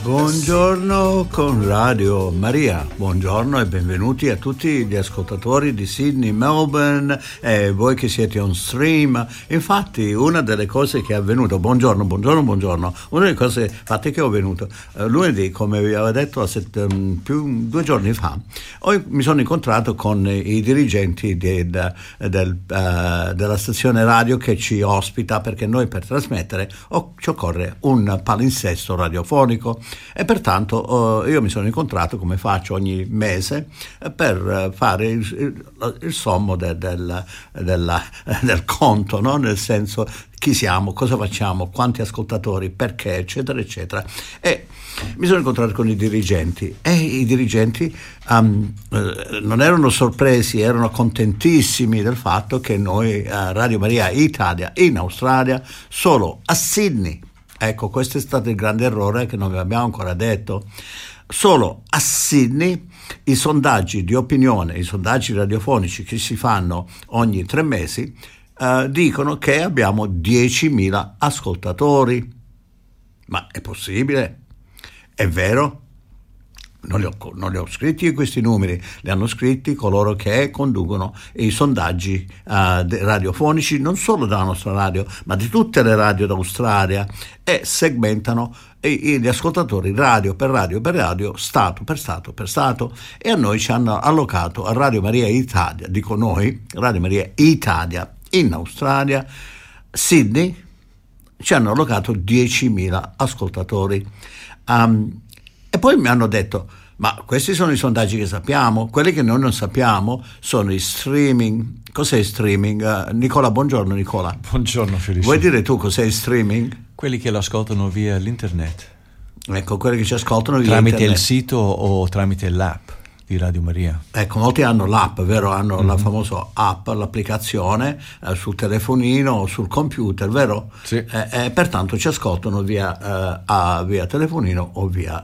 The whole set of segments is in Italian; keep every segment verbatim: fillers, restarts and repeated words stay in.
Buongiorno con Radio Maria, buongiorno e benvenuti a tutti gli ascoltatori di Sydney, Melbourne e voi che siete on stream. Infatti una delle cose che è avvenuto, buongiorno, buongiorno, buongiorno, una delle cose fatte che ho venuto eh, lunedì, come vi avevo detto set, um, più due giorni fa, ho, mi sono incontrato con i dirigenti del, del, uh, della stazione radio che ci ospita, perché noi per trasmettere oh, ci occorre un palinsesto radiofonico. E pertanto eh, io mi sono incontrato, come faccio ogni mese, eh, per fare il, il, il sommo de, del, della, del conto, no? Nel senso, chi siamo, cosa facciamo, quanti ascoltatori, perché, eccetera, eccetera. E mi sono incontrato con i dirigenti e i dirigenti um, eh, non erano sorpresi, erano contentissimi del fatto che noi a Radio Maria Italia in Australia, solo a Sydney, ecco, questo è stato il grande errore che non vi abbiamo ancora detto. Solo a Sydney i sondaggi di opinione, i sondaggi radiofonici che si fanno ogni tre mesi, eh, dicono che abbiamo diecimila ascoltatori. Ma è possibile? È vero? Non li, ho, non li ho scritti io questi numeri, li hanno scritti coloro che conducono i sondaggi uh, radiofonici, non solo della nostra radio, ma di tutte le radio d'Australia, e segmentano i, gli ascoltatori radio per radio per radio, stato per stato per stato, e a noi ci hanno allocato a Radio Maria Italia, dico noi, Radio Maria Italia in Australia, Sydney, ci hanno allocato diecimila ascoltatori. Um, E poi mi hanno detto, ma questi sono i sondaggi che sappiamo, quelli che noi non sappiamo sono i streaming. Cos'è streaming? Uh, Nicola, buongiorno Nicola. Buongiorno Felice. Vuoi dire tu cos'è streaming? Quelli che lo ascoltano via l'internet. Ecco, quelli che ci ascoltano via tramite internet. Tramite il sito o tramite l'app di Radio Maria. Ecco, molti hanno l'app, vero? Hanno mm-hmm. la famosa app, l'applicazione eh, sul telefonino o sul computer, vero? Sì. E eh, eh, pertanto ci ascoltano via, eh, a, via telefonino o via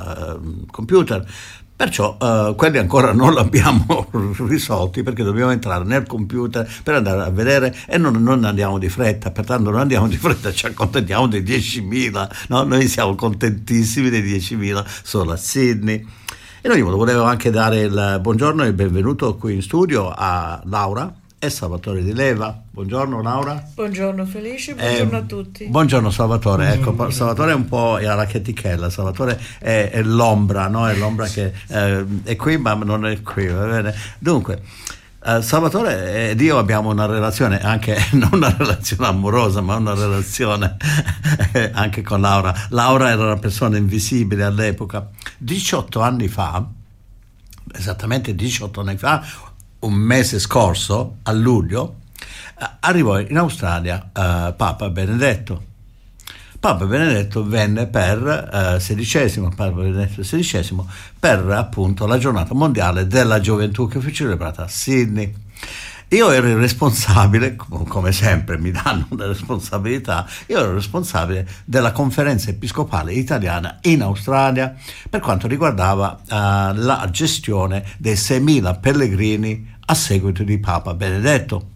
uh, computer. Perciò uh, quelli ancora non l'abbiamo risolti, perché dobbiamo entrare nel computer per andare a vedere, e non, non andiamo di fretta, pertanto non andiamo di fretta, ci accontentiamo dei diecimila, no? Noi siamo contentissimi dei diecimila solo a Sydney. E noi volevo anche dare il buongiorno e il benvenuto qui in studio a Laura e Salvatore Di Leva. Buongiorno Laura. Buongiorno Felice, buongiorno eh, a tutti. Buongiorno Salvatore, ecco, Salvatore è un po' alla chetichella, Salvatore è, è l'ombra, no? È l'ombra che eh, è qui ma non è qui, va bene? Dunque, Uh, Salvatore ed io abbiamo una relazione, anche non una relazione amorosa, ma una relazione anche con Laura. Laura era una persona invisibile all'epoca. diciotto anni fa, esattamente diciotto anni fa, un mese scorso, a luglio, uh, arrivò in Australia uh, Papa Benedetto. Papa Benedetto venne per eh, sedicesimo, Papa Benedetto sedicesimo, per appunto la giornata mondiale della gioventù che fu celebrata a Sydney. Io ero il responsabile, come sempre mi danno una responsabilità, io ero responsabile della conferenza episcopale italiana in Australia per quanto riguardava uh, la gestione dei seimila pellegrini a seguito di Papa Benedetto.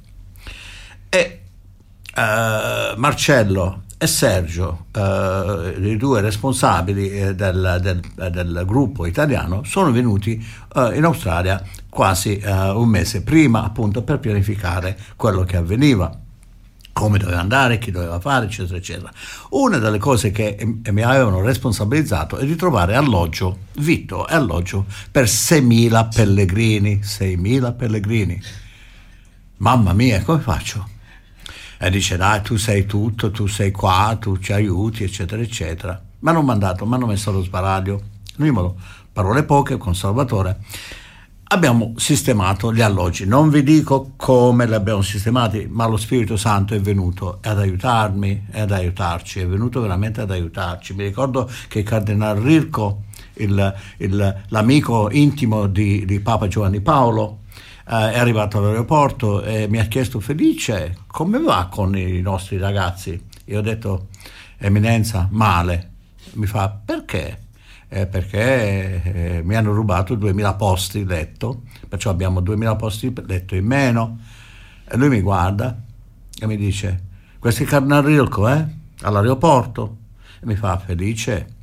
E uh, Marcello e Sergio, eh, i due responsabili eh, del, del, del gruppo italiano, sono venuti eh, in Australia quasi eh, un mese prima, appunto per pianificare quello che avveniva, come doveva andare, chi doveva fare, eccetera, eccetera. Una delle cose che eh, mi avevano responsabilizzato è di trovare alloggio, vitto e alloggio per seimila pellegrini, seimila pellegrini. Mamma mia, come faccio? E dice, dai, tu sei tutto, tu sei qua, tu ci aiuti, eccetera, eccetera. Mi hanno mandato, mi hanno messo allo sbaraglio. Noi, parole poche, con Salvatore, abbiamo sistemato gli alloggi. Non vi dico come li abbiamo sistemati, ma lo Spirito Santo è venuto ad aiutarmi e ad aiutarci, è venuto veramente ad aiutarci. Mi ricordo che il Cardinal Rirco, il, il, l'amico intimo di, di Papa Giovanni Paolo, Uh, è arrivato all'aeroporto e mi ha chiesto, Felice, come va con i nostri ragazzi? Io ho detto, Eminenza, male. Mi fa, perché? Eh, perché eh, mi hanno rubato duemila posti letto, perciò abbiamo duemila posti letto in meno. E lui mi guarda e mi dice, questo è Cardinal Rilco, eh? All'aeroporto? E mi fa, Felice,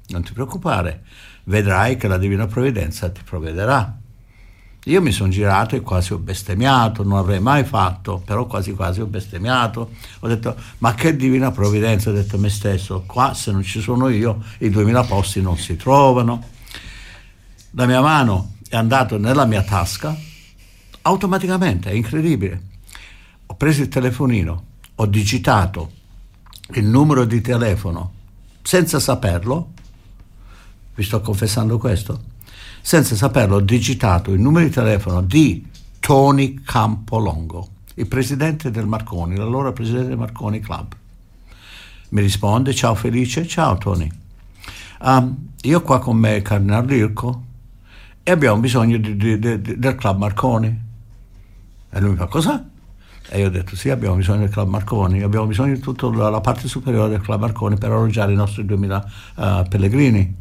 non ti preoccupare, vedrai che la Divina Provvidenza ti provvederà. Io mi sono girato e quasi ho bestemmiato, non l'avrei mai fatto, però quasi quasi ho bestemmiato. Ho detto, ma che Divina Provvidenza? Ho detto a me stesso, qua se non ci sono io, i duemila posti non si trovano. La mia mano è andata nella mia tasca, automaticamente, è incredibile. Ho preso il telefonino, ho digitato il numero di telefono, senza saperlo, vi sto confessando questo, senza saperlo ho digitato il numero di telefono di Tony Campolongo, il presidente del Marconi, l'allora presidente del Marconi Club. Mi risponde, ciao Felice, ciao Tony, um, io qua con me Cardinal Lirco e abbiamo bisogno di, di, di, del Club Marconi. E lui mi fa, cosa? E io ho detto, sì, abbiamo bisogno del Club Marconi, abbiamo bisogno di tutta la, la parte superiore del Club Marconi per alloggiare i nostri duemila uh, pellegrini.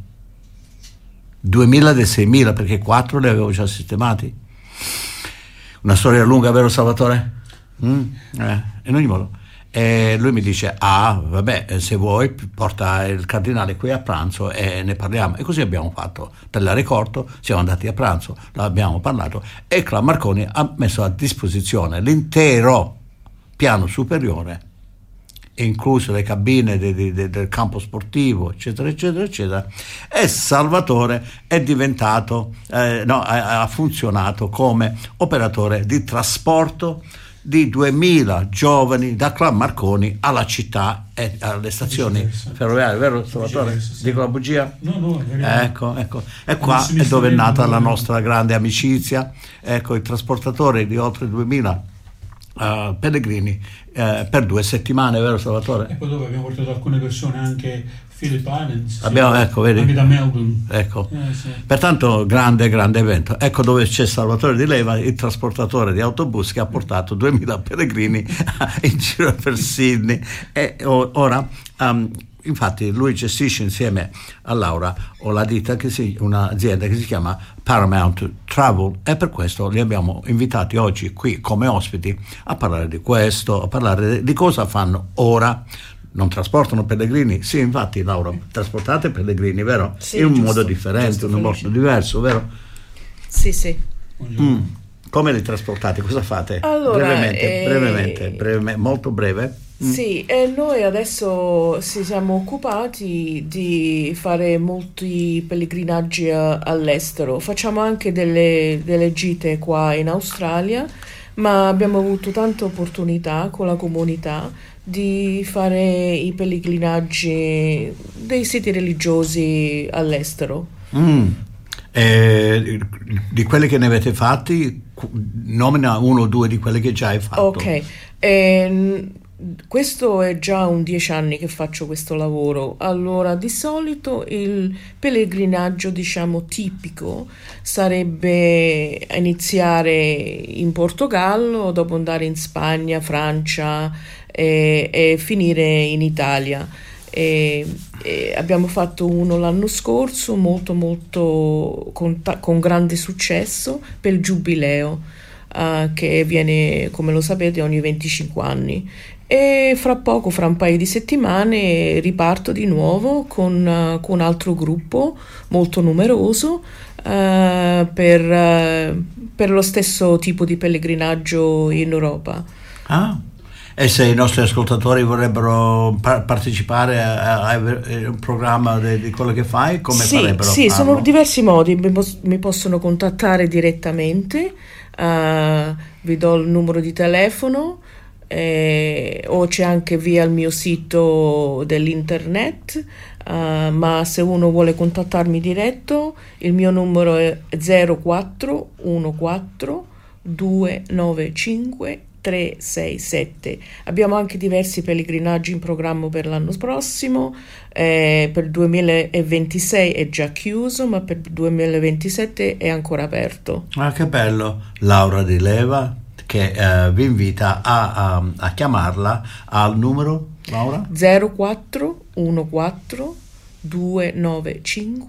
duemila dei seimila, perché quattro li avevo già sistemati. Una storia lunga, vero Salvatore? Mm? Eh, in ogni modo. E lui mi dice, ah, vabbè, se vuoi porta il cardinale qui a pranzo e ne parliamo. E così abbiamo fatto. Per la corto, siamo andati a pranzo, l'abbiamo parlato e il Club Marconi ha messo a disposizione l'intero piano superiore, incluse le cabine de, de, de, del campo sportivo, eccetera, eccetera, eccetera. E Salvatore è diventato, eh, no, ha, ha funzionato come operatore di trasporto di duemila giovani da Club Marconi alla città e alle stazioni ferroviarie, vero Salvatore? Dico la bugia? No, no, ecco, ecco. E qua è dove è nata la nostra grande amicizia. Ecco, il trasportatore di oltre duemila Uh, pellegrini uh, per due settimane, vero Salvatore? E poi dopo abbiamo portato alcune persone, anche Philip Islands, abbiamo, sì, ecco, vedi? Anche da Melbourne, ecco. Eh, sì. Pertanto grande grande evento. Ecco dove c'è Salvatore Di Leva, il trasportatore di autobus che ha portato duemila pellegrini in giro per Sydney. E o, ora um, infatti lui gestisce insieme a Laura o la ditta che si, un'azienda che si chiama Paramount Travel, e per questo li abbiamo invitati oggi qui come ospiti a parlare di questo, a parlare di cosa fanno ora. Non trasportano pellegrini? Sì, infatti Laura, trasportate pellegrini, vero? Sì, in un giusto, modo differente, in un modo diverso, vero? Sì, sì. Mm. Come li trasportate? Cosa fate? Allora, brevemente, eh... brevemente, breve, molto breve. Mm. Sì, e noi adesso ci siamo occupati di fare molti pellegrinaggi a- all'estero. Facciamo anche delle, delle gite qua in Australia, ma abbiamo avuto tante opportunità con la comunità di fare i pellegrinaggi dei siti religiosi all'estero. Mm. Eh, di quelli che ne avete fatti, nomina uno o due di quelli che già hai fatto. Ok, ehm, questo è già un dieci anni che faccio questo lavoro. Allora, di solito il pellegrinaggio, diciamo, tipico sarebbe iniziare in Portogallo, dopo andare in Spagna, Francia e, e finire in Italia. E, e abbiamo fatto uno l'anno scorso molto molto con, ta- con grande successo per il Giubileo, uh, che viene, come lo sapete, ogni venticinque anni. E fra poco, fra un paio di settimane, riparto di nuovo con, uh, con un altro gruppo molto numeroso uh, per, uh, per lo stesso tipo di pellegrinaggio in Europa. Ah, e se i nostri ascoltatori vorrebbero par- partecipare a, a, a un programma de, di quello che fai, come sì, farebbero? Sì, farlo? sono diversi modi. Mi, pos- mi possono contattare direttamente, uh, vi do il numero di telefono. Eh, o c'è anche via il mio sito dell'internet, uh, ma se uno vuole contattarmi diretto, il mio numero è zero quattro uno quattro due nove cinque tre sei sette. Abbiamo anche diversi pellegrinaggi in programma per l'anno prossimo. Eh, per il duemilaventisei è già chiuso, ma per il duemilaventisette è ancora aperto. Ah, che bello. Laura Di Leva, che eh, vi invita a, a, a chiamarla al numero, Laura? zero quattro uno quattro due nove cinque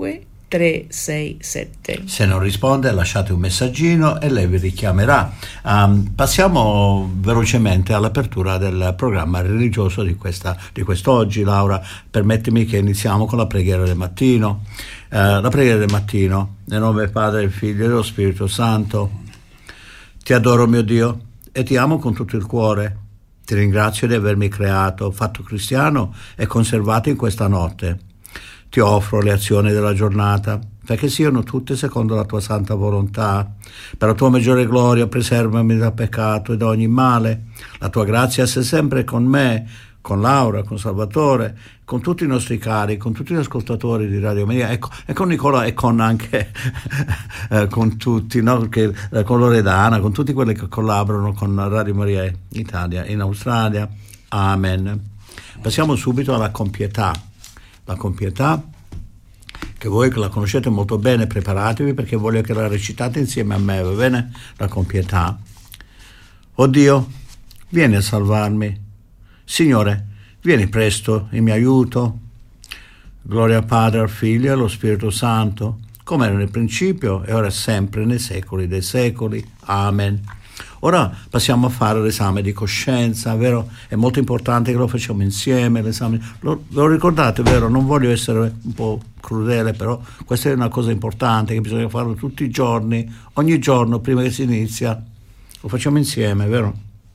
tre sei sette. Se non risponde, lasciate un messaggino e lei vi richiamerà. Um, passiamo velocemente all'apertura del programma religioso di, questa, di quest'oggi. Laura, permettimi che iniziamo con la preghiera del mattino. Uh, la preghiera del mattino, nel nome del Padre, del Figlio e dello Spirito Santo. Ti adoro, mio Dio, e ti amo con tutto il cuore. Ti ringrazio di avermi creato, fatto cristiano e conservato in questa notte. Ti offro le azioni della giornata, perché siano tutte secondo la tua santa volontà. Per la tua maggiore gloria preservami dal peccato e da ogni male. La tua grazia sia sempre con me, con Laura, con Salvatore, con tutti i nostri cari, con tutti gli ascoltatori di Radio Maria e con, e con Nicola e con anche eh, con tutti, no? Che, eh, con Loredana, con tutti quelli che collaborano con Radio Maria in Italia, in Australia. Amen. Passiamo subito alla compietà. La compietà, che voi che la conoscete molto bene, preparatevi perché voglio che la recitate insieme a me, va bene? La compietà. Oh Dio, vieni a salvarmi. Signore, vieni presto in mio aiuto. Gloria al Padre, al Figlio e allo Spirito Santo, come era nel principio e ora e sempre nei secoli dei secoli. Amen. Ora passiamo a fare l'esame di coscienza, vero? È molto importante che lo facciamo insieme, l'esame. Lo, lo ricordate, vero? Non voglio essere un po' crudele, però questa è una cosa importante che bisogna farlo tutti i giorni, ogni giorno prima che si inizia. Lo facciamo insieme, vero?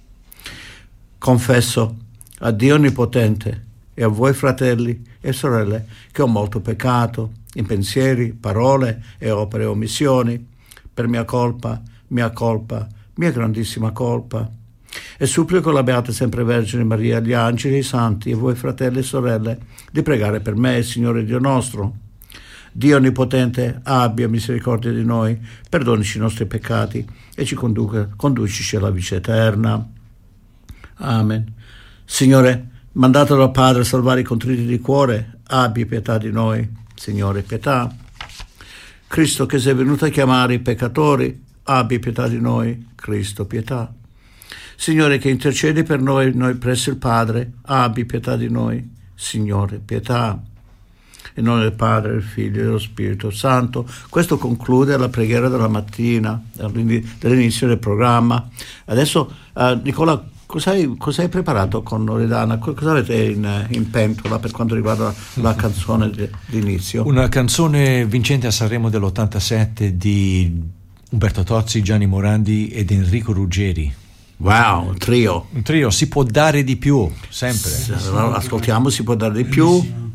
Confesso a Dio Onnipotente e a voi fratelli e sorelle che ho molto peccato in pensieri, parole e opere e omissioni, per mia colpa, mia colpa, mia grandissima colpa, e supplico la Beata Sempre Vergine Maria, gli angeli e i santi e voi fratelli e sorelle di pregare per me, Signore Dio nostro. Dio Onnipotente abbia misericordia di noi, perdonici i nostri peccati e ci conduca, conducici alla vita eterna. Amen. Signore, mandato dal Padre a salvare i contriti di cuore, abbi pietà di noi. Signore, pietà. Cristo che sei venuto a chiamare i peccatori, abbi pietà di noi. Cristo, pietà. Signore che intercedi per noi, noi presso il Padre, abbi pietà di noi. Signore, pietà. In nome del Padre, del Figlio e dello Spirito Santo. Questo conclude la preghiera della mattina, dell'inizio del programma. Adesso, uh, Nicola, cosa hai, cosa hai preparato con Loredana? Cosa avete in, in pentola per quanto riguarda la canzone di, di inizio? Una canzone vincente a Sanremo dell'ottantasette di Umberto Tozzi, Gianni Morandi ed Enrico Ruggeri. Wow, un trio. Un trio, si può dare di più, sempre. Allora, ascoltiamo, si può dare di più. Bellissimo.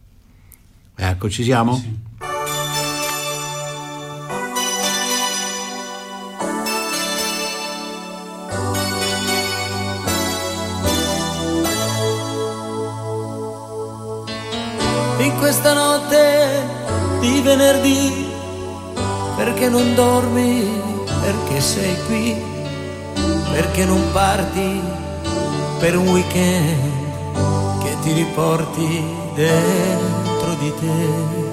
Ecco, ci siamo? Sì. In questa notte di venerdì, perché non dormi, perché sei qui, perché non parti per un weekend che ti riporti dentro di te.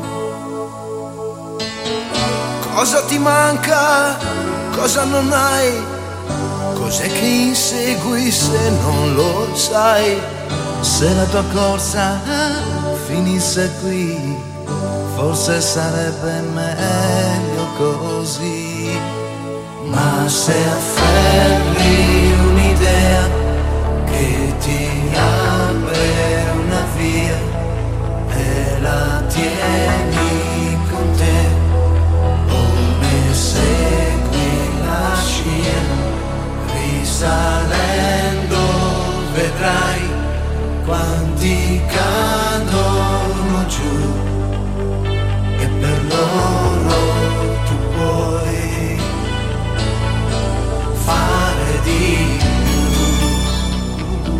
Cosa ti manca, cosa non hai, cos'è che insegui se non lo sai, se la tua corsa finisse qui, forse sarebbe meglio così. Ma se afferri un'idea che ti apre una via e la tieni con te, o ne segui la scia, risalendo vedrai quanti cadono giù, e per loro tu puoi fare di più.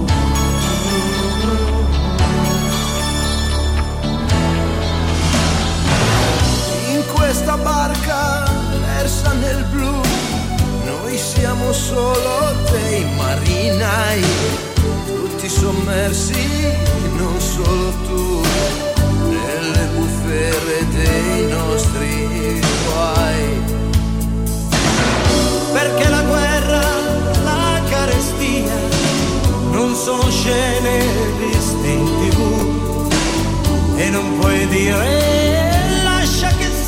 In questa barca persa nel blu, noi siamo solo dei marinai, tutti sommersi, non solo tu, nelle bufere dei nostri guai. Perché la guerra, la carestia non sono scene viste in tivù, e non puoi dire lascia che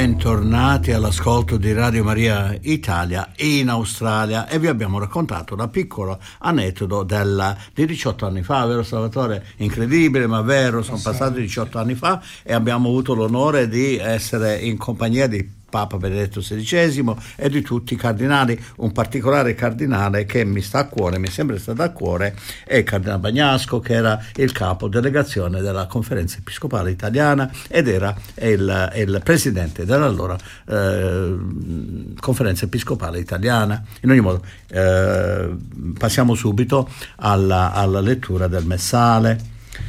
Bentornati all'ascolto di Radio Maria Italia in Australia, e vi abbiamo raccontato un piccolo aneddoto della, di diciotto anni fa, vero Salvatore? Incredibile ma vero, sono passati diciotto anni fa e abbiamo avuto l'onore di essere in compagnia di Papa Benedetto sedicesimo e di tutti i cardinali. Un particolare cardinale che mi sta a cuore, mi è sempre stato a cuore, è il Cardinale Bagnasco, che era il capo delegazione della Conferenza Episcopale Italiana ed era il, il presidente dell'allora eh, Conferenza Episcopale Italiana. In ogni modo, eh, passiamo subito alla, alla lettura del Messale.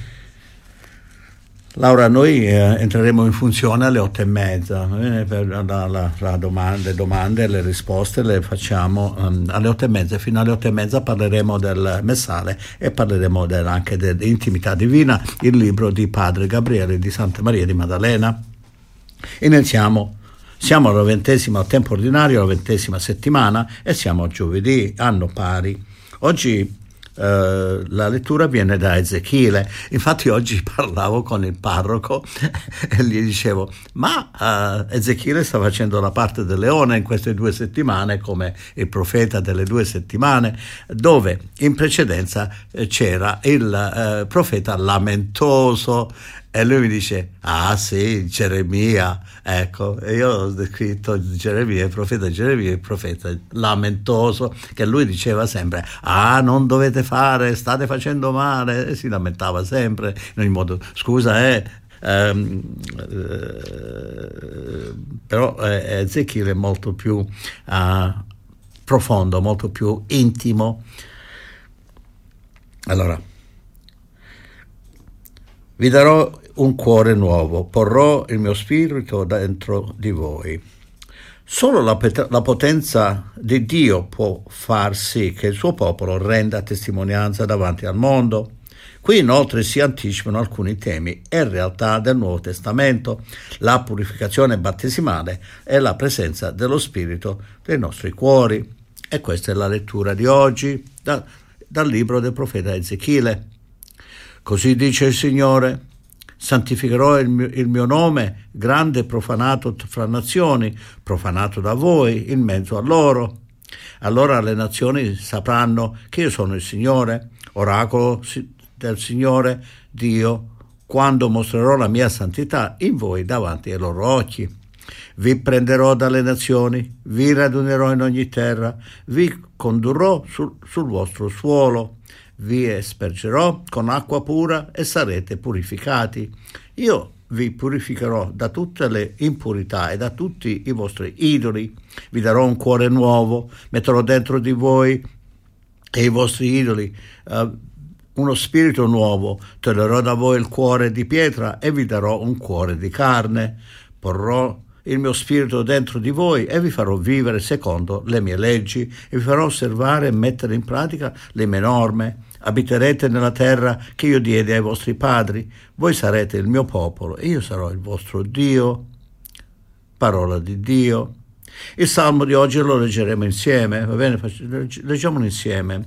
Laura, noi eh, entreremo in funzione alle otto e mezza, eh, per la, la, la domanda, le domande e le risposte le facciamo um, alle otto e mezza. Fino alle otto e mezza parleremo del Messale e parleremo del, anche dell'intimità divina, il libro di Padre Gabriele di Santa Maria di Maddalena. Iniziamo. Siamo alla ventesima, al tempo ordinario, alla ventesima settimana e siamo a giovedì, anno pari. Oggi Uh, la lettura viene da Ezechiele. Infatti oggi parlavo con il parroco e gli dicevo: ma uh, Ezechiele sta facendo la parte del leone in queste due settimane, come il profeta delle due settimane, dove in precedenza eh, c'era il uh, profeta lamentoso. E lui mi dice: ah sì, Geremia, ecco, e io ho descritto Geremia, il profeta Geremia, il profeta lamentoso, che lui diceva sempre: ah, non dovete fare, state facendo male, e si lamentava sempre, in ogni modo, scusa, eh, ehm, eh però eh, Ezechiele è molto più uh, profondo, molto più intimo. Allora, vi darò un cuore nuovo, porrò il mio spirito dentro di voi. Solo la, la potenza di Dio può far sì che il suo popolo renda testimonianza davanti al mondo. Qui inoltre si anticipano alcuni temi e realtà del Nuovo Testamento, la purificazione battesimale e la presenza dello Spirito nei nostri cuori. E questa è la lettura di oggi da, dal libro del profeta Ezechiele. Così dice il Signore: santificherò il mio, il mio nome, grande profanato fra nazioni, profanato da voi in mezzo a loro. Allora le nazioni sapranno che io sono il Signore, oracolo del Signore Dio, quando mostrerò la mia santità in voi davanti ai loro occhi. Vi prenderò dalle nazioni, vi radunerò in ogni terra, vi condurrò sul, sul vostro suolo. Vi aspergerò con acqua pura e sarete purificati. Io vi purificherò da tutte le impurità e da tutti i vostri idoli. Vi darò un cuore nuovo, metterò dentro di voi e i vostri idoli uh, uno spirito nuovo. Toglierò da voi il cuore di pietra e vi darò un cuore di carne. Porrò il mio spirito dentro di voi e vi farò vivere secondo le mie leggi e vi farò osservare e mettere in pratica le mie norme. Abiterete nella terra che io diedi ai vostri padri, voi sarete il mio popolo e io sarò il vostro Dio. Parola di Dio. Il salmo di oggi lo leggeremo insieme, va bene? Leggiamolo insieme.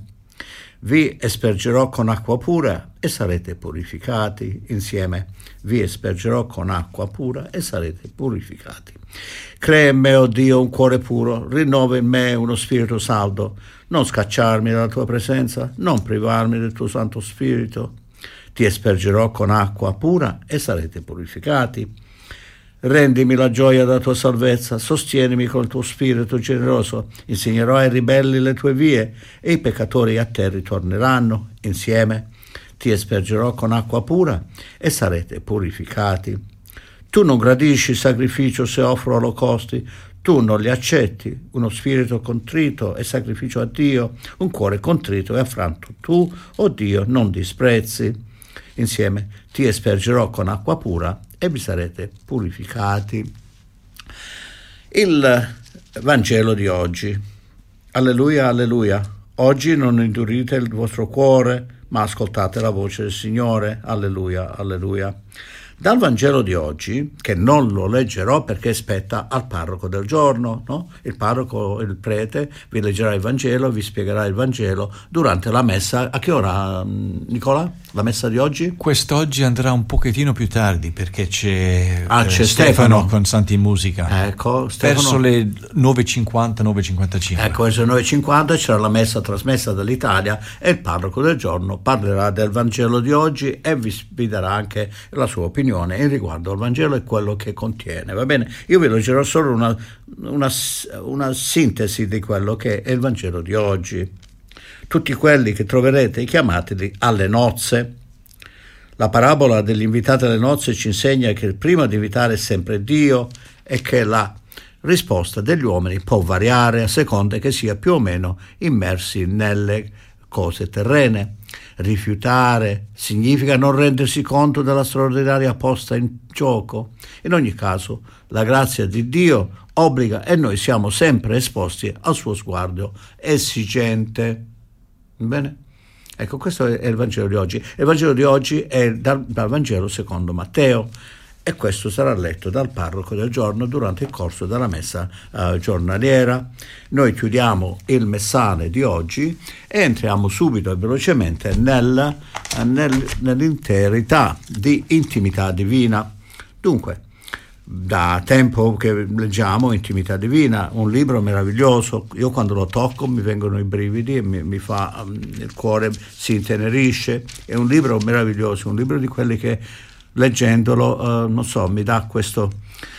Vi aspergerò con acqua pura e sarete purificati. Insieme. Vi aspergerò con acqua pura e sarete purificati. Crea in me, o Dio, un cuore puro, rinnova in me uno spirito saldo. Non scacciarmi dalla tua presenza, non privarmi del tuo Santo Spirito. Ti aspergerò con acqua pura e sarete purificati. Rendimi la gioia della tua salvezza, sostienimi con il tuo spirito generoso, insegnerò ai ribelli le tue vie e i peccatori a te ritorneranno. Insieme ti aspergerò con acqua pura e sarete purificati. Tu non gradisci sacrificio se offro olocausti, tu non li accetti. Uno spirito contrito e sacrificio a Dio, un cuore contrito e affranto tu, o Dio, non disprezzi. Insieme ti aspergerò con acqua pura e vi sarete purificati. Il Vangelo di oggi. Alleluia, alleluia. Oggi non indurite il vostro cuore, ma ascoltate la voce del Signore. Alleluia, alleluia. Dal Vangelo di oggi, che non lo leggerò perché spetta al parroco del giorno, no? Il parroco, il prete, vi leggerà il Vangelo, vi spiegherà il Vangelo durante la messa. A che ora, Nicola? La messa di oggi? Quest'oggi andrà un pochettino più tardi perché c'è, ah, c'è eh, Stefano, Stefano con Santi in Musica. Ecco, Stefano. Verso le nove e cinquanta, nove e cinquantacinque. Ecco, verso le nove e cinquanta c'era la messa trasmessa dall'Italia e il parroco del giorno parlerà del Vangelo di oggi e vi, vi darà anche la sua opinione in riguardo al Vangelo e quello che contiene, va bene? Io vi leggerò solo una, una, una sintesi di quello che è il Vangelo di oggi. Tutti quelli che troverete, chiamateli alle nozze. La parabola dell'invitato alle nozze ci insegna che il primo ad invitare è sempre Dio e che la risposta degli uomini può variare a seconda che sia più o meno immersi nelle cose terrene. Rifiutare significa non rendersi conto della straordinaria posta in gioco. In ogni caso, la grazia di Dio obbliga e noi siamo sempre esposti al suo sguardo esigente. Bene? Ecco, questo è il Vangelo di oggi. Il Vangelo di oggi è dal, dal Vangelo secondo Matteo e questo sarà letto dal parroco del giorno durante il corso della messa uh, giornaliera. Noi chiudiamo il messale di oggi e entriamo subito e velocemente nel, nel, nell'interità di intimità divina. Dunque, da tempo che leggiamo Intimità Divina, un libro meraviglioso. Io quando lo tocco mi vengono i brividi e mi, mi fa, il cuore si intenerisce. È un libro meraviglioso, un libro di quelli che leggendolo, uh, non so, mi dà questo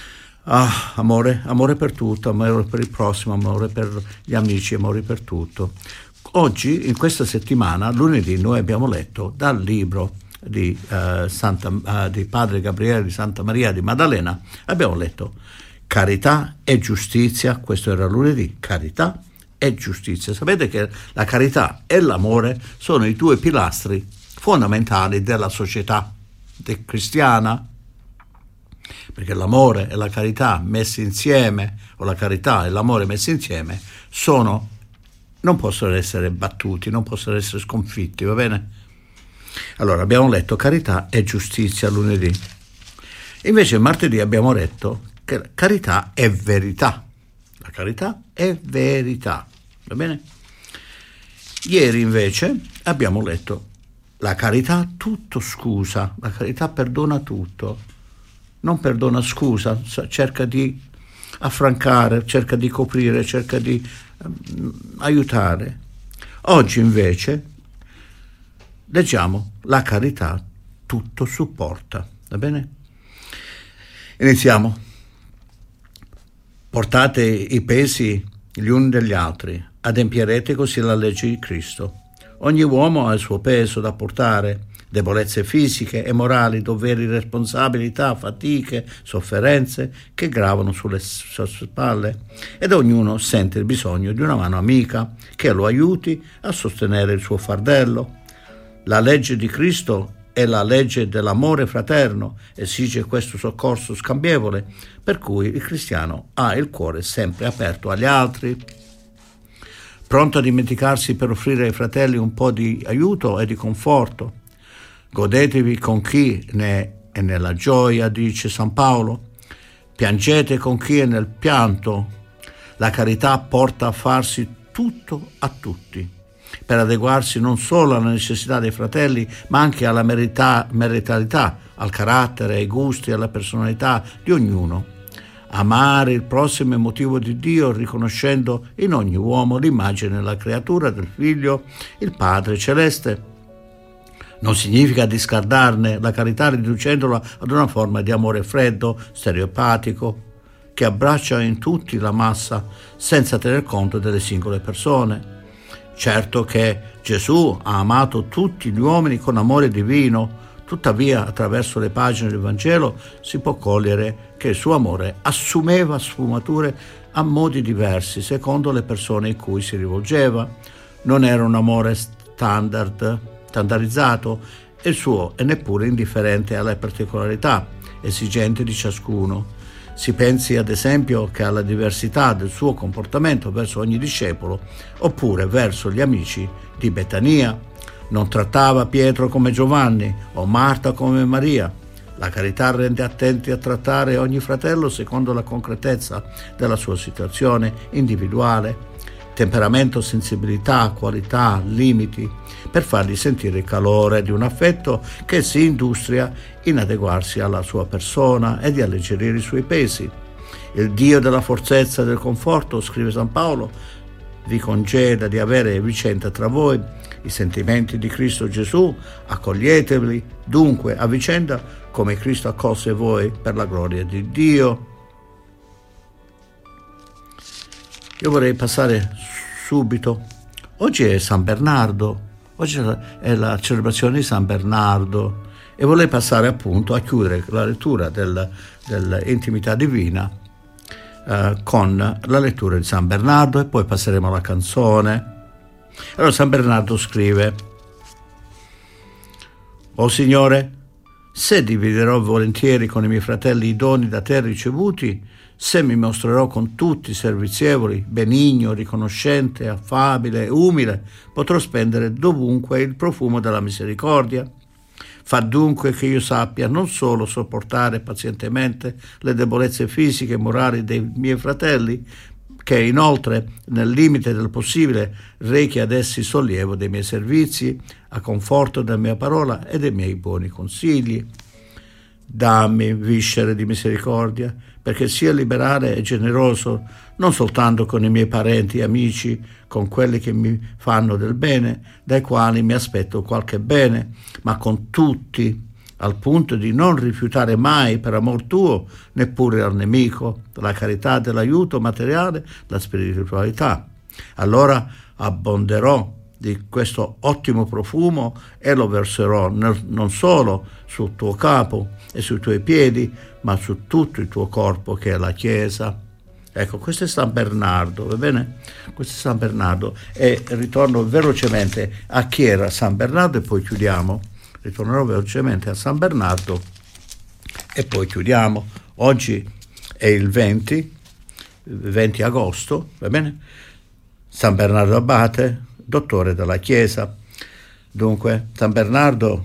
ah, amore, amore per tutto, amore per il prossimo, amore per gli amici, amore per tutto. Oggi, in questa settimana, lunedì, noi abbiamo letto dal libro Di, uh, Santa, uh, di Padre Gabriele di Santa Maria di Maddalena, abbiamo letto Carità e Giustizia. Questo era lunedì, carità e giustizia. Sapete che la carità e l'amore sono i due pilastri fondamentali della società cristiana, perché l'amore e la carità messi insieme, o la carità e l'amore messi insieme, sono, non possono essere battuti, non possono essere sconfitti, va bene? Allora, abbiamo letto carità e giustizia lunedì. Invece martedì abbiamo letto che carità è verità. La carità è verità, va bene? Ieri invece abbiamo letto la carità tutto scusa, la carità perdona tutto, non perdona scusa, cerca di affrancare, cerca di coprire, cerca di um, aiutare. Oggi invece leggiamo la carità tutto supporta, va bene? Iniziamo. Portate i pesi gli uni degli altri, adempierete così la legge di Cristo. Ogni uomo ha il suo peso da portare, debolezze fisiche e morali, doveri, responsabilità, fatiche, sofferenze che gravano sulle sue spalle, ed ognuno sente il bisogno di una mano amica che lo aiuti a sostenere il suo fardello. La legge di Cristo è la legge dell'amore fraterno, esige questo soccorso scambievole, per cui il cristiano ha il cuore sempre aperto agli altri, pronto a dimenticarsi per offrire ai fratelli un po' di aiuto e di conforto. Godetevi con chi ne è nella gioia, dice San Paolo, piangete con chi è nel pianto. La carità porta a farsi tutto a tutti, per adeguarsi non solo alla necessità dei fratelli, ma anche alla merita, meritalità, al carattere, ai gusti, alla personalità di ognuno. Amare il prossimo è motivo di Dio, riconoscendo in ogni uomo l'immagine della creatura del Figlio, il Padre Celeste. Non significa discardarne la carità riducendola ad una forma di amore freddo, stereopatico, che abbraccia in tutti la massa senza tener conto delle singole persone. Certo che Gesù ha amato tutti gli uomini con amore divino, tuttavia attraverso le pagine del Vangelo si può cogliere che il suo amore assumeva sfumature a modi diversi secondo le persone in cui si rivolgeva. Non era un amore standard, standardizzato, e il suo è neppure indifferente alle particolarità esigenti di ciascuno. Si pensi ad esempio che alla diversità del suo comportamento verso ogni discepolo, oppure verso gli amici di Betania. Non trattava Pietro come Giovanni o Marta come Maria. La carità rende attenti a trattare ogni fratello secondo la concretezza della sua situazione individuale, temperamento, sensibilità, qualità, limiti, per fargli sentire il calore di un affetto che si industria in adeguarsi alla sua persona e di alleggerire i suoi pesi. Il Dio della forzezza e del conforto, scrive San Paolo, vi conceda di avere vicenda tra voi i sentimenti di Cristo Gesù, accoglieteli dunque a vicenda come Cristo accolse voi per la gloria di Dio. Io vorrei passare subito. Oggi è San Bernardo, oggi è la celebrazione di San Bernardo e vorrei passare appunto a chiudere la lettura del, dell'intimità divina eh, con la lettura di San Bernardo e poi passeremo alla canzone. Allora San Bernardo scrive: O Signore, se dividerò volentieri con i miei fratelli i doni da te ricevuti, se mi mostrerò con tutti servizievoli, benigno, riconoscente, affabile, umile, potrò spendere dovunque il profumo della misericordia. Fa dunque che io sappia non solo sopportare pazientemente le debolezze fisiche e morali dei miei fratelli, che inoltre, nel limite del possibile, rechi ad essi sollievo dei miei servizi, a conforto della mia parola e dei miei buoni consigli. Dammi viscere di misericordia, perché sia liberale e generoso, non soltanto con i miei parenti e amici, con quelli che mi fanno del bene, dai quali mi aspetto qualche bene, ma con tutti, al punto di non rifiutare mai per amor tuo, neppure al nemico, la carità dell'aiuto materiale, la spiritualità. Allora abbonderò di questo ottimo profumo e lo verserò nel, non solo sul tuo capo e sui tuoi piedi, ma su tutto il tuo corpo, che è la Chiesa. Ecco, questo è San Bernardo, va bene? Questo è San Bernardo. E ritorno velocemente a chi era San Bernardo e poi chiudiamo. Ritornerò velocemente a San Bernardo e poi chiudiamo. Oggi è il venti, venti agosto, va bene? San Bernardo Abate, dottore della Chiesa. Dunque, San Bernardo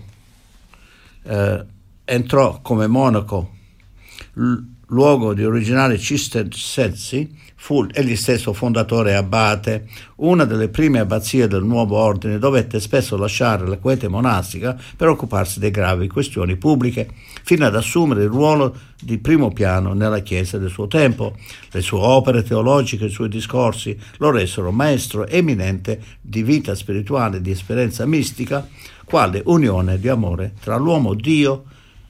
eh, entrò come monaco, l- luogo di originari cistercensi, fu egli stesso fondatore e abate. Una delle prime abbazie del nuovo ordine, dovette spesso lasciare la quiete monastica per occuparsi di gravi questioni pubbliche, fino ad assumere il ruolo di primo piano nella Chiesa del suo tempo. Le sue opere teologiche e i suoi discorsi lo resero maestro eminente di vita spirituale e di esperienza mistica, quale unione di amore tra l'uomo Dio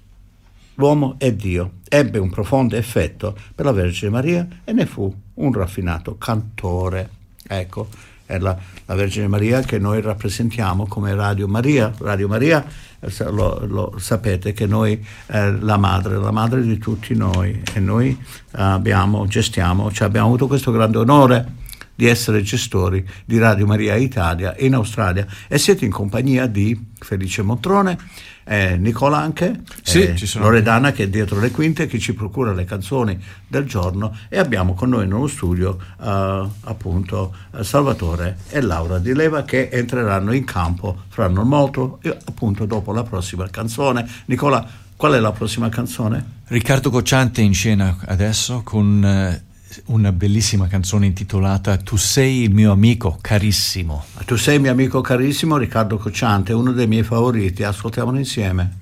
L'uomo e Dio. Ebbe un profondo effetto per la Vergine Maria e ne fu un raffinato cantore. Ecco, è la, la Vergine Maria che noi rappresentiamo come Radio Maria. Radio Maria, lo, lo sapete che noi è la madre, la madre di tutti noi, e noi abbiamo, gestiamo, cioè abbiamo avuto questo grande onore di essere gestori di Radio Maria Italia in Australia, e siete in compagnia di Felice Montrone, eh, Nicola anche, sì, eh, ci sono Loredana che è dietro le quinte, che ci procura le canzoni del giorno, e abbiamo con noi nello studio eh, appunto Salvatore e Laura Di Leva, che entreranno in campo fra non molto, appunto dopo la prossima canzone. Nicola, qual è la prossima canzone? Riccardo Cocciante in scena adesso con eh, una bellissima canzone intitolata Tu sei il mio amico carissimo. Tu sei il mio amico carissimo, Riccardo Cocciante, uno dei miei favoriti. Ascoltiamolo insieme.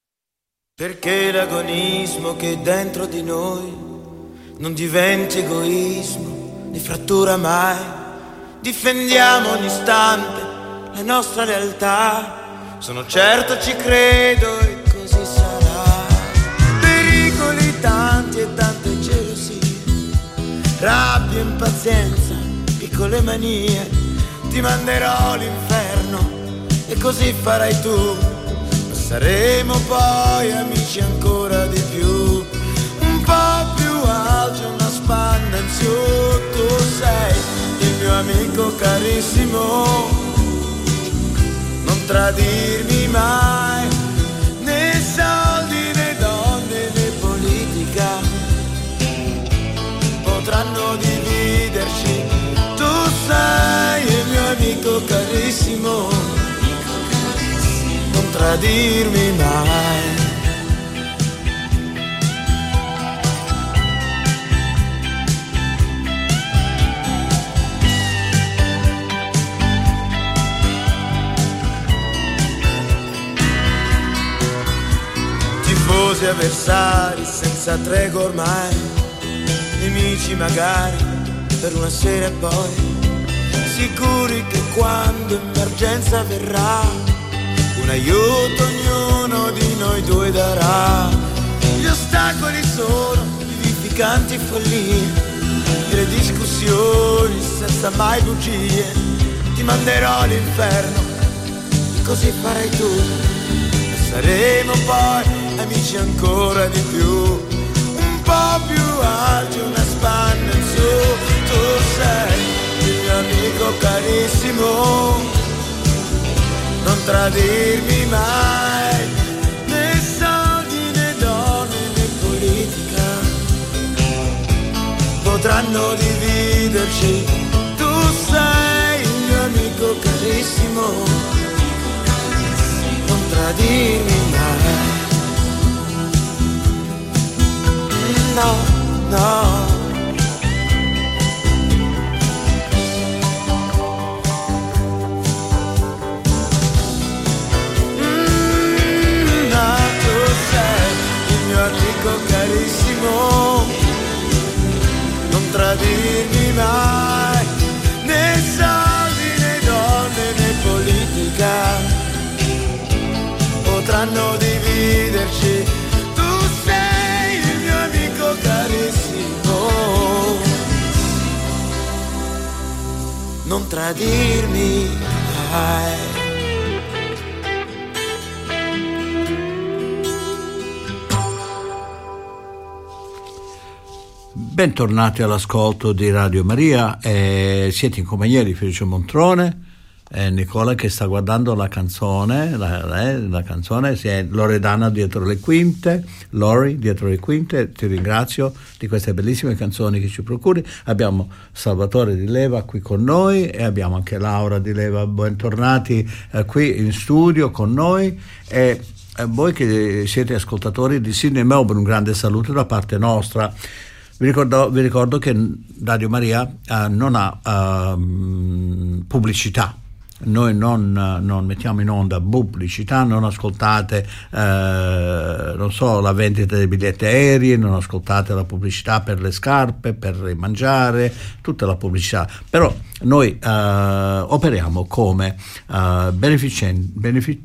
Perché l'agonismo che è dentro di noi non diventi egoismo, né frattura mai. Difendiamo ogni istante la nostra lealtà, sono certo, ci credo e così sarà. Pericoli tanti e tante gelosie, rabbia, impazienza, piccole manie, ti manderò all'inferno e così farai tu, ma saremo poi amici ancora di più. Un po' più alto, una spanna in su, tu sei il mio amico carissimo, non tradirmi mai, né soldi né donne né politica potranno dividerci. Tu sei il mio amico carissimo, non tradirmi mai. tifosi avversari senza tregua ormai, nemici magari per una sera e poi sicuri che quando emergenza verrà un aiuto ognuno di noi due darà. Gli ostacoli sono vivificanti follie, le discussioni senza mai bugie. Ti manderò all'inferno, così farai tu, e saremo poi amici ancora di più, un po' più alti, una spanna in su. Tu sei il mio amico carissimo, non tradirmi mai, né soldi né donne né politica potranno dividerci. Tu sei il mio amico carissimo, non tradirmi mai. No, no. Amico carissimo, non tradirmi mai, né soldi né donne né politica potranno dividerci. Tu sei il mio amico carissimo, non tradirmi mai. Bentornati all'ascolto di Radio Maria, eh, siete in compagnia di Felice Montrone, eh, Nicola che sta guardando la canzone, la, eh, la canzone, si è Loredana dietro le quinte, Lori dietro le quinte, ti ringrazio di queste bellissime canzoni che ci procuri. Abbiamo Salvatore Di Leva qui con noi e abbiamo anche Laura Di Leva, bentornati eh, qui in studio con noi. E eh, voi che siete ascoltatori di Sydney e Melbourne, un grande saluto da parte nostra. Vi ricordo, vi ricordo che Radio Maria uh, non ha uh, pubblicità, noi non, uh, non mettiamo in onda pubblicità, non ascoltate uh, non so, la vendita dei biglietti aerei, non ascoltate la pubblicità per le scarpe, per il mangiare, tutta la pubblicità, però noi uh, operiamo come uh, beneficente, benefic-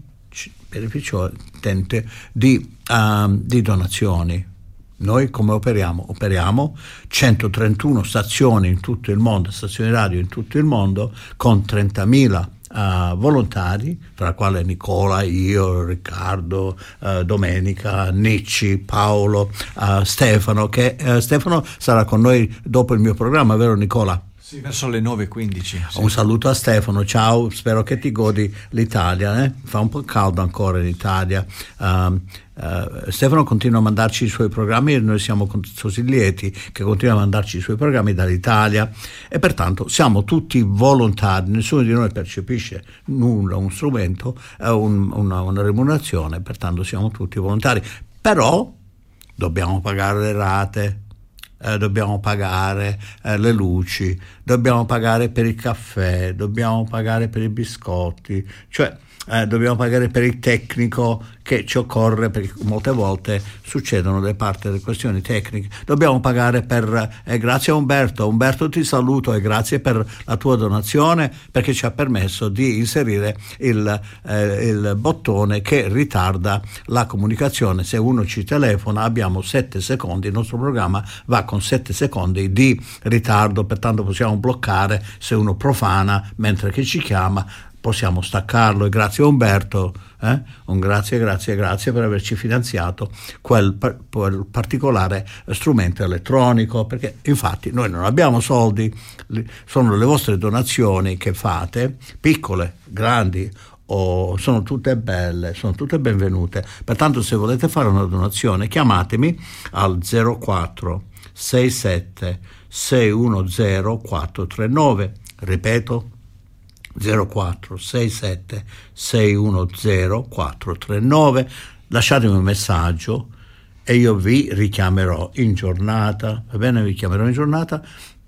beneficiante di, uh, di donazioni. Noi come operiamo? Operiamo centotrentuno stazioni in tutto il mondo, stazioni radio in tutto il mondo, con trentamila uh, volontari, tra quali Nicola, io, Riccardo, uh, Domenica, Nicci, Paolo, uh, Stefano, che uh, Stefano sarà con noi dopo il mio programma, vero Nicola? Sì, verso le nove e quindici. Sì. Un saluto a Stefano, ciao, spero che ti godi l'Italia, eh? Fa un po' caldo ancora in Italia. Um, uh, Stefano continua a mandarci i suoi programmi e noi siamo così lieti che continua a mandarci i suoi programmi dall'Italia e pertanto siamo tutti volontari, nessuno di noi percepisce nulla, un strumento, uh, un, una, una remunerazione, pertanto siamo tutti volontari, però dobbiamo pagare le rate. Eh, dobbiamo pagare eh, le luci, dobbiamo pagare per il caffè, dobbiamo pagare per i biscotti, cioè eh, dobbiamo pagare per il tecnico che ci occorre, perché molte volte succedono le parti delle questioni tecniche, dobbiamo pagare per, eh, grazie a Umberto, Umberto ti saluto e grazie per la tua donazione perché ci ha permesso di inserire il, eh, il bottone che ritarda la comunicazione. Se uno ci telefona abbiamo sette secondi, il nostro programma va con sette secondi di ritardo, pertanto possiamo bloccare se uno profana mentre che ci chiama, possiamo staccarlo e grazie a Umberto, eh? un grazie, grazie, grazie per averci finanziato quel, quel particolare strumento elettronico, perché infatti noi non abbiamo soldi, sono le vostre donazioni che fate, piccole, grandi, o sono tutte belle, sono tutte benvenute, pertanto se volete fare una donazione chiamatemi al zero quattro sei sette sei uno zero quattro tre nove, ripeto zero quattro sei sette sei uno zero quattro tre nove, lasciatemi un messaggio e io vi richiamerò in giornata, va bene? Vi chiamerò in giornata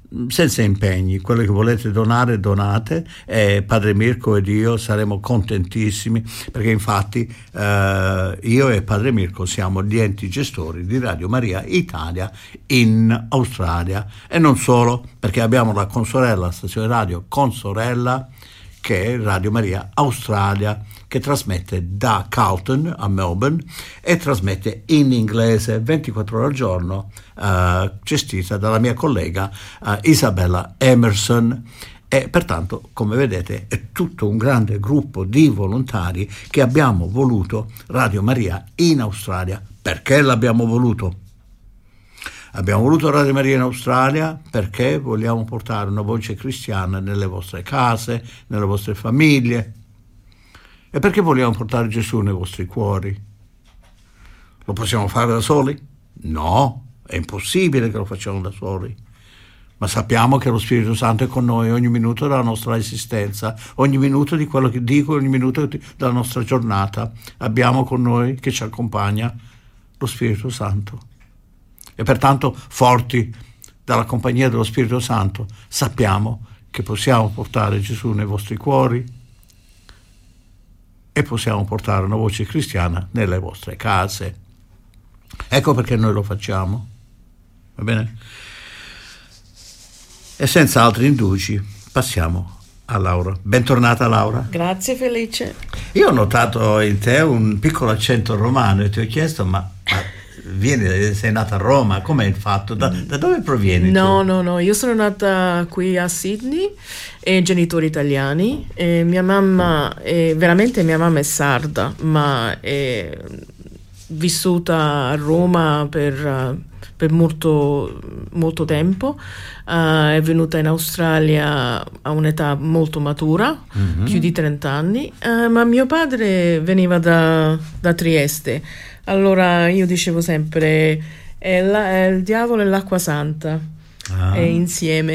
senza impegni. Quello che volete donare, donate, e Padre Mirko ed io saremo contentissimi, perché infatti eh, io e Padre Mirko siamo gli enti gestori di Radio Maria Italia in Australia, e non solo, perché abbiamo la consorella, la stazione radio consorella, che è Radio Maria Australia, che trasmette da Carlton a Melbourne e trasmette in inglese ventiquattro ore al giorno, uh, gestita dalla mia collega uh, Isabella Emerson. E pertanto, come vedete, è tutto un grande gruppo di volontari che abbiamo voluto Radio Maria in Australia. Perché l'abbiamo voluto? Abbiamo voluto Radio Maria in Australia perché vogliamo portare una voce cristiana nelle vostre case, nelle vostre famiglie, e perché vogliamo portare Gesù nei vostri cuori. Lo possiamo fare da soli? No, è impossibile che lo facciamo da soli, ma sappiamo che lo Spirito Santo è con noi ogni minuto della nostra esistenza, ogni minuto di quello che dico, ogni minuto della nostra giornata. Abbiamo con noi, che ci accompagna, lo Spirito Santo. E pertanto, forti dalla compagnia dello Spirito Santo, sappiamo che possiamo portare Gesù nei vostri cuori e possiamo portare una voce cristiana nelle vostre case. Ecco perché noi lo facciamo. Va bene? E senza altri indugi passiamo a Laura. Bentornata, Laura. Grazie, Felice. Io ho notato in te un piccolo accento romano e ti ho chiesto, ma... ma vieni, sei nata a Roma, com'è il fatto? Da, da dove provieni? No, tu? no, no, io sono nata qui a Sydney, e genitori italiani, e mia mamma, è, veramente mia mamma è sarda, ma è vissuta a Roma per, per molto, molto tempo, uh, è venuta in Australia a un'età molto matura, mm-hmm. più di trenta anni, uh, ma mio padre veniva da, da Trieste. Allora io dicevo sempre, è, la, è il diavolo e l'acqua santa, ah. è insieme.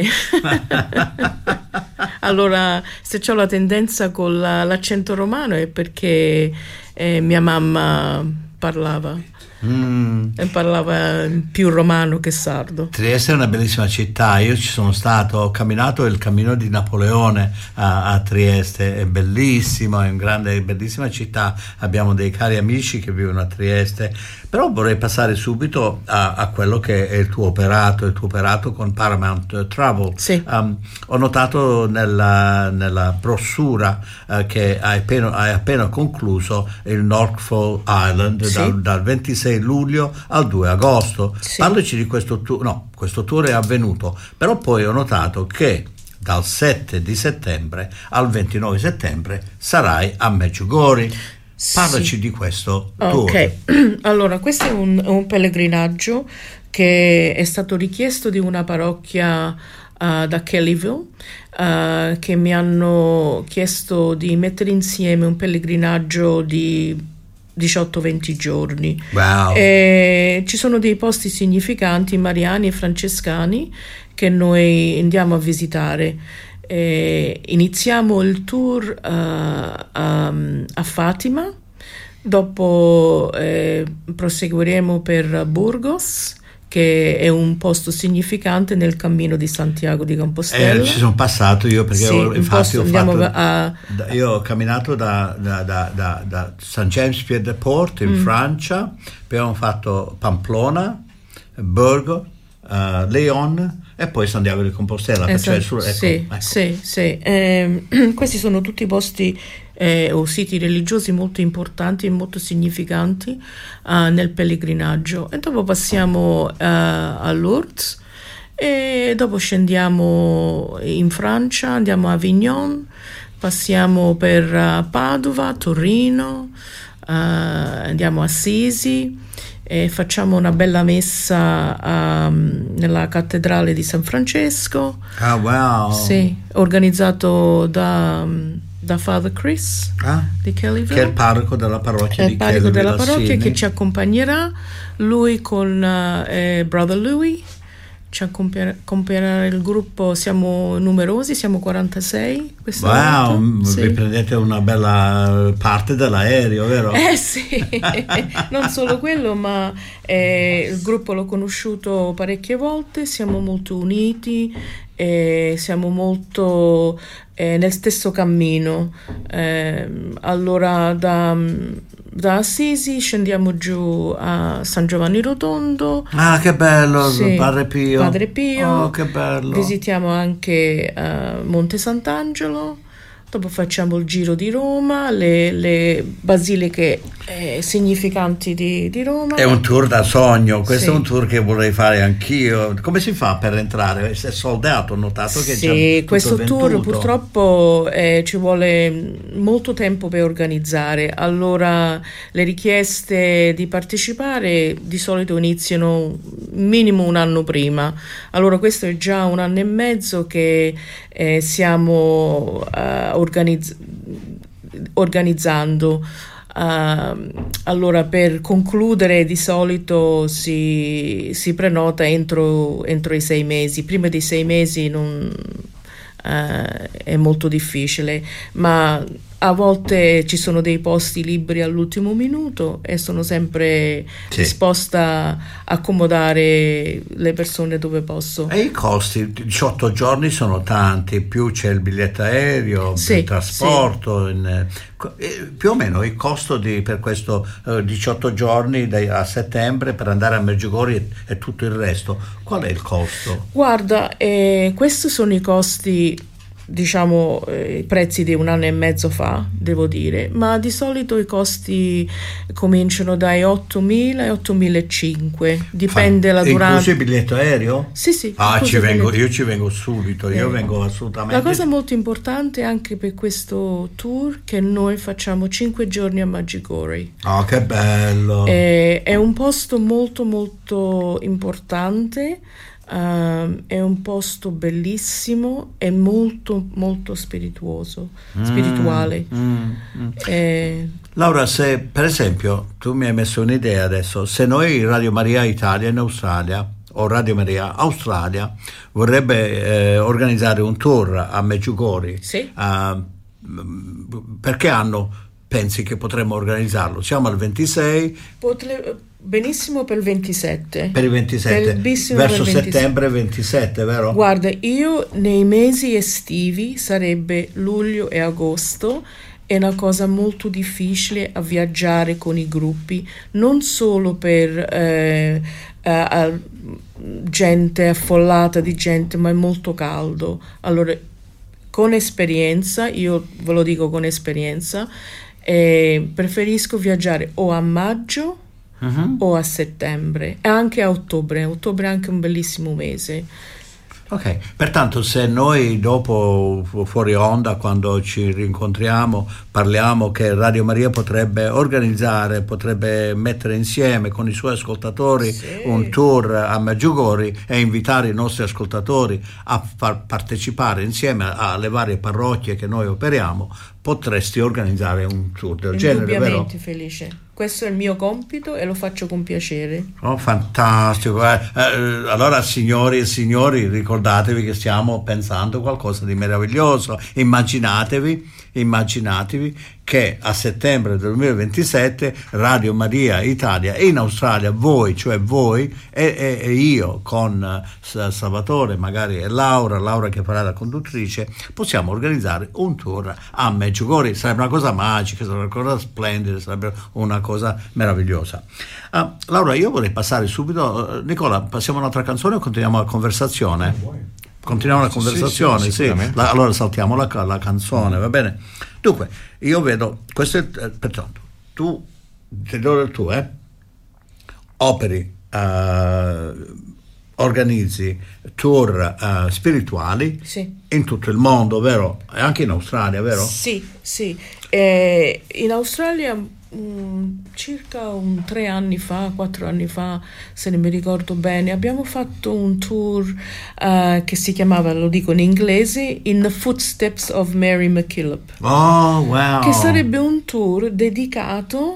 Allora, se c'ho la tendenza con la, l'accento romano è perché eh, mia mamma parlava. Mm. E parlava più romano che sardo. Trieste è una bellissima città, io ci sono stato, ho camminato il cammino di Napoleone a, a Trieste, è bellissimo, è una grande, bellissima città, abbiamo dei cari amici che vivono a Trieste, però vorrei passare subito a, a quello che è il tuo operato, il tuo operato con Paramount Travel. Sì. Um, ho notato nella, nella brossura uh, che hai appena, hai appena concluso il Norfolk Island, sì. dal, dal ventisei luglio al due agosto. Sì. Parlaci di questo tour. No, questo tour è avvenuto, però poi ho notato che dal sette di settembre al ventinove settembre sarai a Medjugorje. Parlaci sì. di questo tour. Ok, allora questo è un, un pellegrinaggio che è stato richiesto di una parrocchia uh, da Kellyville, uh, che mi hanno chiesto di mettere insieme un pellegrinaggio di diciotto venti giorni. Wow. E ci sono dei posti significanti mariani e francescani che noi andiamo a visitare. E iniziamo il tour uh, a, a Fatima, dopo eh, proseguiremo per Burgos, che è un posto significante nel cammino di Santiago di Compostela. Eh, ci sono passato io perché sì, ho, infatti ho, fatto, a... da, io ho camminato da, da, da, da, da Saint James Pied de Port in mm. Francia, poi abbiamo fatto Pamplona, Burgos, uh, Leon e poi Santiago di Compostela. Esatto, sul, ecco, sì, ecco. sì, sì. Eh, questi sono tutti posti eh, o siti religiosi molto importanti e molto significanti uh, nel pellegrinaggio. E dopo passiamo uh, a Lourdes e dopo scendiamo in Francia, andiamo a Avignon, passiamo per uh, Padova, Torino, uh, andiamo a Assisi e facciamo una bella messa um, nella cattedrale di San Francesco. Ah, wow! Sì, organizzato da, da Father Chris ah, di Kellyville, che è il parroco della parrocchia è di il parroco Kellyville, della parrocchia, Sydney, che ci accompagnerà. Lui con uh, eh, Brother Louis ci accompagnerà il gruppo, siamo numerosi, siamo quarantasei questa wow, volta. Sì. Vi prendete una bella parte dell'aereo, vero? Eh sì, non solo quello, ma eh, il gruppo l'ho conosciuto parecchie volte, siamo molto uniti, eh, siamo molto eh, nel stesso cammino. Eh, allora da, da Assisi scendiamo giù a San Giovanni Rotondo. Ah, che bello, sì, Padre Pio. Padre Pio. Oh, che bello. Visitiamo anche uh, Monte Sant'Angelo. Dopo facciamo il giro di Roma, le, le basiliche eh, significanti di, di Roma. È un tour da sogno, questo sì. è un tour che vorrei fare anch'io. Come si fa per entrare? È soldato, ho notato che sì, è già questo tutto tour venduto. Purtroppo eh, ci vuole molto tempo per organizzare, allora le richieste di partecipare di solito iniziano minimo un anno prima, allora questo è già un anno e mezzo che eh, stiamo uh, organizz- organizzando. Uh, allora per concludere di solito si, si prenota entro, entro i sei mesi, prima dei sei mesi non, uh, è molto difficile, ma a volte ci sono dei posti liberi all'ultimo minuto e sono sempre sì. disposta a accomodare le persone dove posso. E i costi, diciotto giorni sono tanti, più c'è il biglietto aereo, sì, il trasporto, sì. in, eh, più o meno il costo di, per questo eh, diciotto giorni dai, a settembre per andare a Medjugorje e, e tutto il resto, qual è il costo? Guarda, eh, questi sono i costi, diciamo eh, i prezzi di un anno e mezzo fa, devo dire, ma di solito i costi cominciano dai ottomila e ottomilacinquecento, dipende la durata. Incluso il biglietto aereo? Sì, sì. Ah, ci il vengo, biglietto. io ci vengo subito, io Eh. vengo assolutamente. La cosa molto importante anche per questo tour che noi facciamo cinque giorni a Medjugorje. Oh, che bello! Eh, è un posto molto molto importante. Uh, è un posto bellissimo e molto molto spirituoso, Mm, spirituale. mm, mm. Eh, Laura, se per esempio tu mi hai messo un'idea adesso, se noi Radio Maria Italia in Australia o Radio Maria Australia vorrebbe eh, organizzare un tour a Medjugorje, Sì. uh, perché anno pensi che potremmo organizzarlo? Siamo al ventisei. potre- benissimo per il ventisette. Per il ventisette, Bellissimo verso per il ventisette. settembre ventisette, vero? Guarda, io nei mesi estivi, sarebbe luglio e agosto, è una cosa molto difficile a viaggiare con i gruppi, non solo per eh, eh, eh, gente affollata di gente, ma è molto caldo. Allora, con esperienza, io ve lo dico con esperienza, eh, preferisco viaggiare o a maggio Mhm. o a settembre e anche a ottobre. Ottobre è anche un bellissimo mese. Ok, pertanto se noi dopo fu- fuori onda, quando ci rincontriamo, parliamo che Radio Maria potrebbe organizzare, potrebbe mettere insieme con i suoi ascoltatori Sì. un tour a Medjugorje e invitare i nostri ascoltatori a far partecipare insieme alle varie parrocchie che noi operiamo, potresti organizzare un tour del genere, vero? Indubbiamente felice. Questo è il mio compito e lo faccio con piacere. Oh, fantastico. Eh, eh, allora, signori e signori, ricordatevi che stiamo pensando qualcosa di meraviglioso. Immaginatevi, immaginatevi che a settembre del duemilaventisette Radio Maria Italia in Australia, voi, cioè voi e, e, e io con uh, Salvatore, magari e Laura, Laura che farà la conduttrice, possiamo organizzare un tour a Medjugorje. Sarebbe una cosa magica, sarebbe una cosa splendida, sarebbe una cosa meravigliosa. Uh, Laura, io vorrei passare subito, uh, Nicola, passiamo a un'altra canzone o continuiamo la conversazione? Continuiamo la Sì, sì, conversazione, sì, sì. sicuramente. La- allora saltiamo la, la canzone, va bene? Dunque, io vedo, questo è, eh, pertanto, tu, ti do il tuo, eh? Operi, eh, organizzi tour eh, spirituali Sì. in tutto il mondo, vero? E anche in Australia, vero? Sì, sì. Eh, in Australia mm, circa un tre anni fa, quattro anni fa, se ne mi ricordo bene, abbiamo fatto un tour eh, che si chiamava, lo dico in inglese, In the Footsteps of Mary MacKillop, Oh, wow! che sarebbe un tour dedicato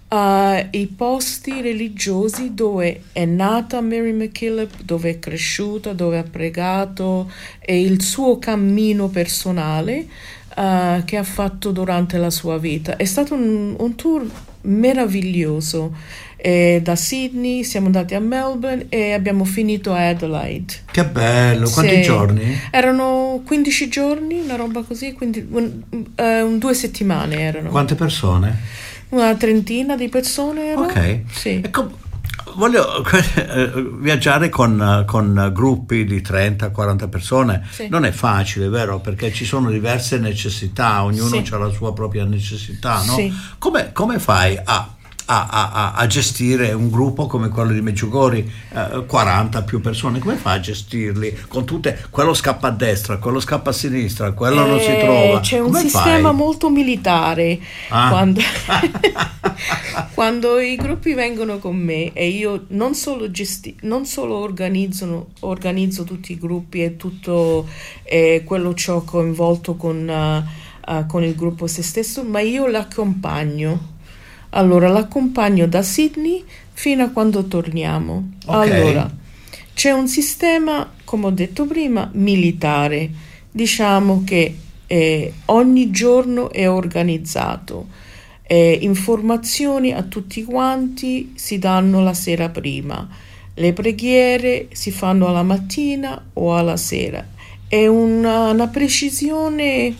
Uh, i posti religiosi dove è nata Mary MacKillop, dove è cresciuta, dove ha pregato, e il suo cammino personale uh, che ha fatto durante la sua vita. È stato un, un tour meraviglioso. E da Sydney siamo andati a Melbourne e abbiamo finito a Adelaide. Che bello, quanti Sì. giorni? Erano quindici giorni, una roba così, quindi un, uh, un- due settimane erano. Quante persone? Una trentina di persone erano. Ok. Sì. Ecco, voglio eh, viaggiare con, eh, con gruppi di trenta quaranta persone. Sì. Non è facile, vero? Perché ci sono diverse necessità, ognuno Sì. ha la sua propria necessità, no? Sì. Come, come fai a, a, a- a gestire un gruppo come quello di Medjugorje, eh, quaranta più persone? Come fai a gestirli? Con tutte, quello scappa a destra, quello scappa a sinistra, quello non si Eh, trova. C'è un Come sistema fai? molto militare Ah. quando, quando i gruppi vengono con me e io non solo, gesti- non solo organizzano- organizzo tutti i gruppi e tutto eh, quello ciò coinvolto con, uh, uh, con il gruppo se stesso, ma io l'accompagno. Allora, l'accompagno da Sydney fino a quando torniamo. Ok. Allora, c'è un sistema, come ho detto prima, militare. Diciamo che eh, ogni giorno è organizzato. Eh, informazioni a tutti quanti si danno la sera prima. Le preghiere si fanno alla mattina o alla sera. È una, una precisione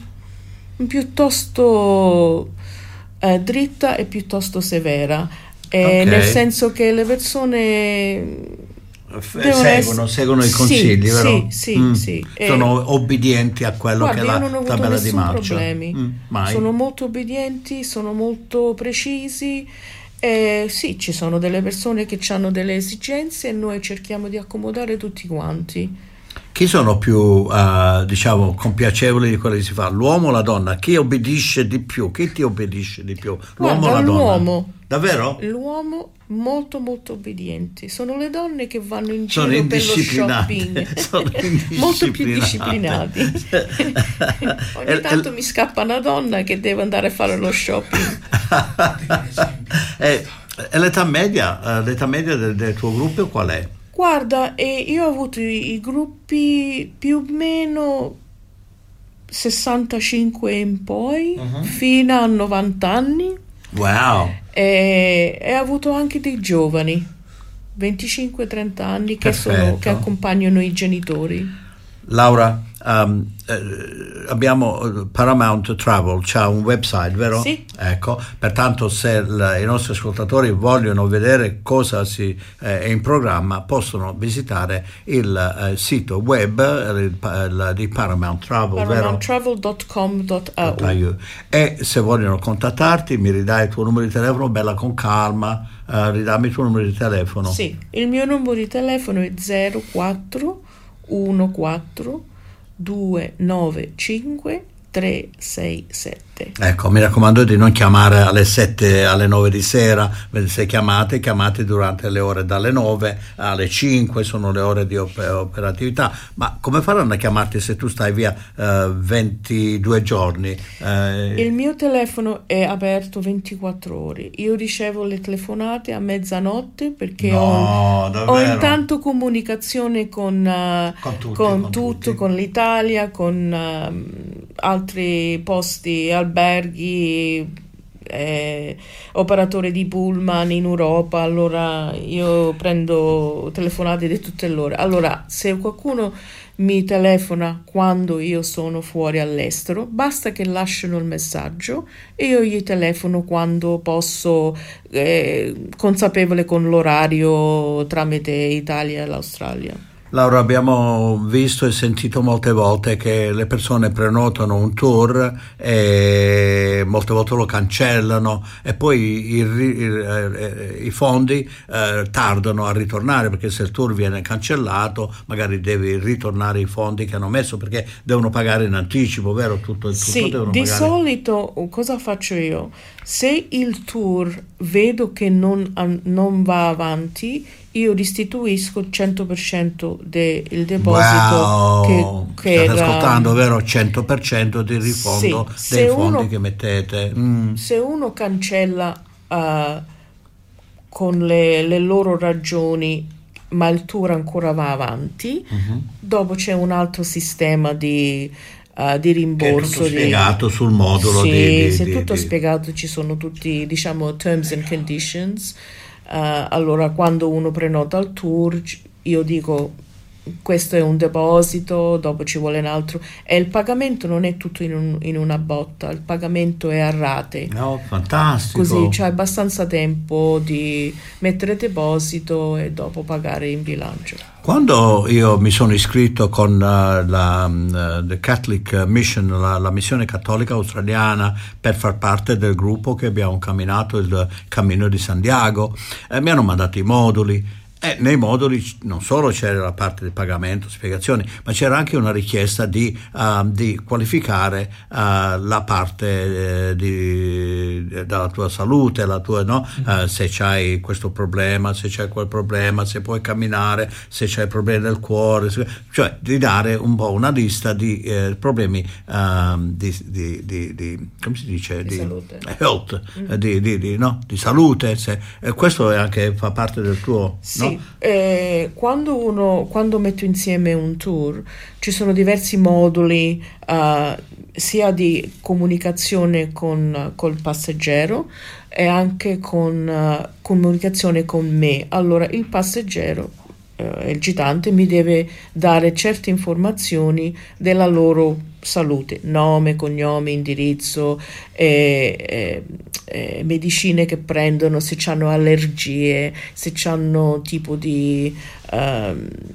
piuttosto eh, dritta e piuttosto severa. Eh, Ok. Nel senso che le persone F- devono seguono, ess- seguono i sì, consigli, sì, vero? sì, Mm. sì. Eh, Sono obbedienti a quello Guarda, che è io la non ho avuto tabella di nessun marcia. problemi. Mm, mai. Sono molto obbedienti, sono molto precisi. Eh, sì, ci sono delle persone che hanno delle esigenze e noi cerchiamo di accomodare tutti quanti. Chi sono più, eh, diciamo, compiacevoli di quello che si fa? L'uomo o la donna? Chi obbedisce di più? Chi ti obbedisce di più? L'uomo Guarda, o la donna? l'uomo. Davvero? L'uomo molto molto obbedienti. Sono le donne che vanno in Sono giro per lo indisciplinate. shopping. Sono Molto più indisciplinate. disciplinati. Ogni E- tanto e- mi scappa una donna che deve andare a fare lo shopping. e, e l'età media, eh, l'età media del, del tuo gruppo qual è? Guarda, e io ho avuto i, i gruppi più o meno sessantacinque in poi, Mhm. fino a novanta anni, Wow, e, e ho avuto anche dei giovani, venticinque trenta anni, che, sono, Perfetto. che accompagnano i genitori. Laura, um, eh, abbiamo eh, Paramount Travel, c'ha un website, vero? Sì. Ecco, pertanto se il- i nostri ascoltatori vogliono vedere cosa si, eh, è in programma, possono visitare il eh, sito web eh, il pa- il- di Paramount Travel, vero? paramount travel dot com dot a u. E se vogliono contattarti, mi ridai il tuo numero di telefono, bella con calma, eh, ridammi il tuo numero di telefono. Sì, il mio numero di telefono è zero quattro uno quattro due nove cinque tre sei sette. Ecco, mi raccomando di non chiamare alle sette, alle nove di sera. Se chiamate, chiamate durante le ore dalle nove alle cinque, sono le ore di op- operatività. Ma come faranno a chiamarti se tu stai via eh, ventidue giorni? Eh, Il mio telefono è aperto ventiquattro ore. Io ricevo le telefonate a mezzanotte perché No, ho, ho davvero? intanto comunicazione con, eh, Con tutti, con con tutto, tutti. con l'Italia, con ehm, altri posti, alberghi, eh, operatori di pullman in Europa. Allora io prendo telefonate di tutte l'ora. Allora, se qualcuno mi telefona quando io sono fuori all'estero, basta che lasciano il messaggio e io gli telefono quando posso, eh, consapevole con l'orario tramite Italia e l'Australia. Laura, abbiamo visto e sentito molte volte che le persone prenotano un tour e molte volte lo cancellano e poi i, i- i- i fondi eh, tardano a ritornare, perché se il tour viene cancellato magari devi ritornare i fondi che hanno messo, perché devono pagare in anticipo, vero? Tutto, tutto Sì, devono di pagare. solito cosa faccio io? Se il tour vedo che non, an- non va avanti, io restituisco il cento per cento del deposito Wow, che, che state era. ascoltando, vero? cento per cento di rifondo Sì, dei se fondi uno- che mettete. Mm. Se uno cancella uh, con le, le loro ragioni, ma il tour ancora va avanti. Uh-huh. Dopo c'è un altro sistema di, uh, di rimborso. Che è tutto di... spiegato sul modulo. Sì, di, di, sì, di, tutto di... spiegato, ci sono tutti, diciamo, terms and conditions. Uh, allora, quando uno prenota il tour, io dico... questo è un deposito, dopo ci vuole un altro, e il pagamento non è tutto in, un, in una botta, il pagamento è a rate. No, fantastico. Così c'è abbastanza tempo di mettere deposito e dopo pagare in bilancio. Quando io mi sono iscritto con uh, la uh, the Catholic Mission, la, la missione cattolica australiana, per far parte del gruppo che abbiamo camminato il Cammino di Santiago, eh, mi hanno mandato i moduli. E nei moduli non solo c'era la parte del pagamento, spiegazioni, ma c'era anche una richiesta di, uh, di qualificare uh, la parte eh, di, della tua salute, la tua, no? Uh, se c'hai questo problema, se c'hai quel problema, se puoi camminare, se c'hai problemi del cuore, se, cioè di dare un po' una lista di eh, problemi uh, di, di, di, di, come si dice? Di, di salute. Health, mm. di, di, di, no? di salute, se, eh, questo è anche fa parte del tuo... Sì. No? Eh, quando uno quando metto insieme un tour ci sono diversi moduli uh, sia di comunicazione con col passeggero e anche con uh, comunicazione con me. Allora il passeggero, uh, il gitante, mi deve dare certe informazioni della loro salute, nome, cognome, indirizzo, eh, eh, eh, medicine che prendono, se hanno allergie, se hanno tipo di eh,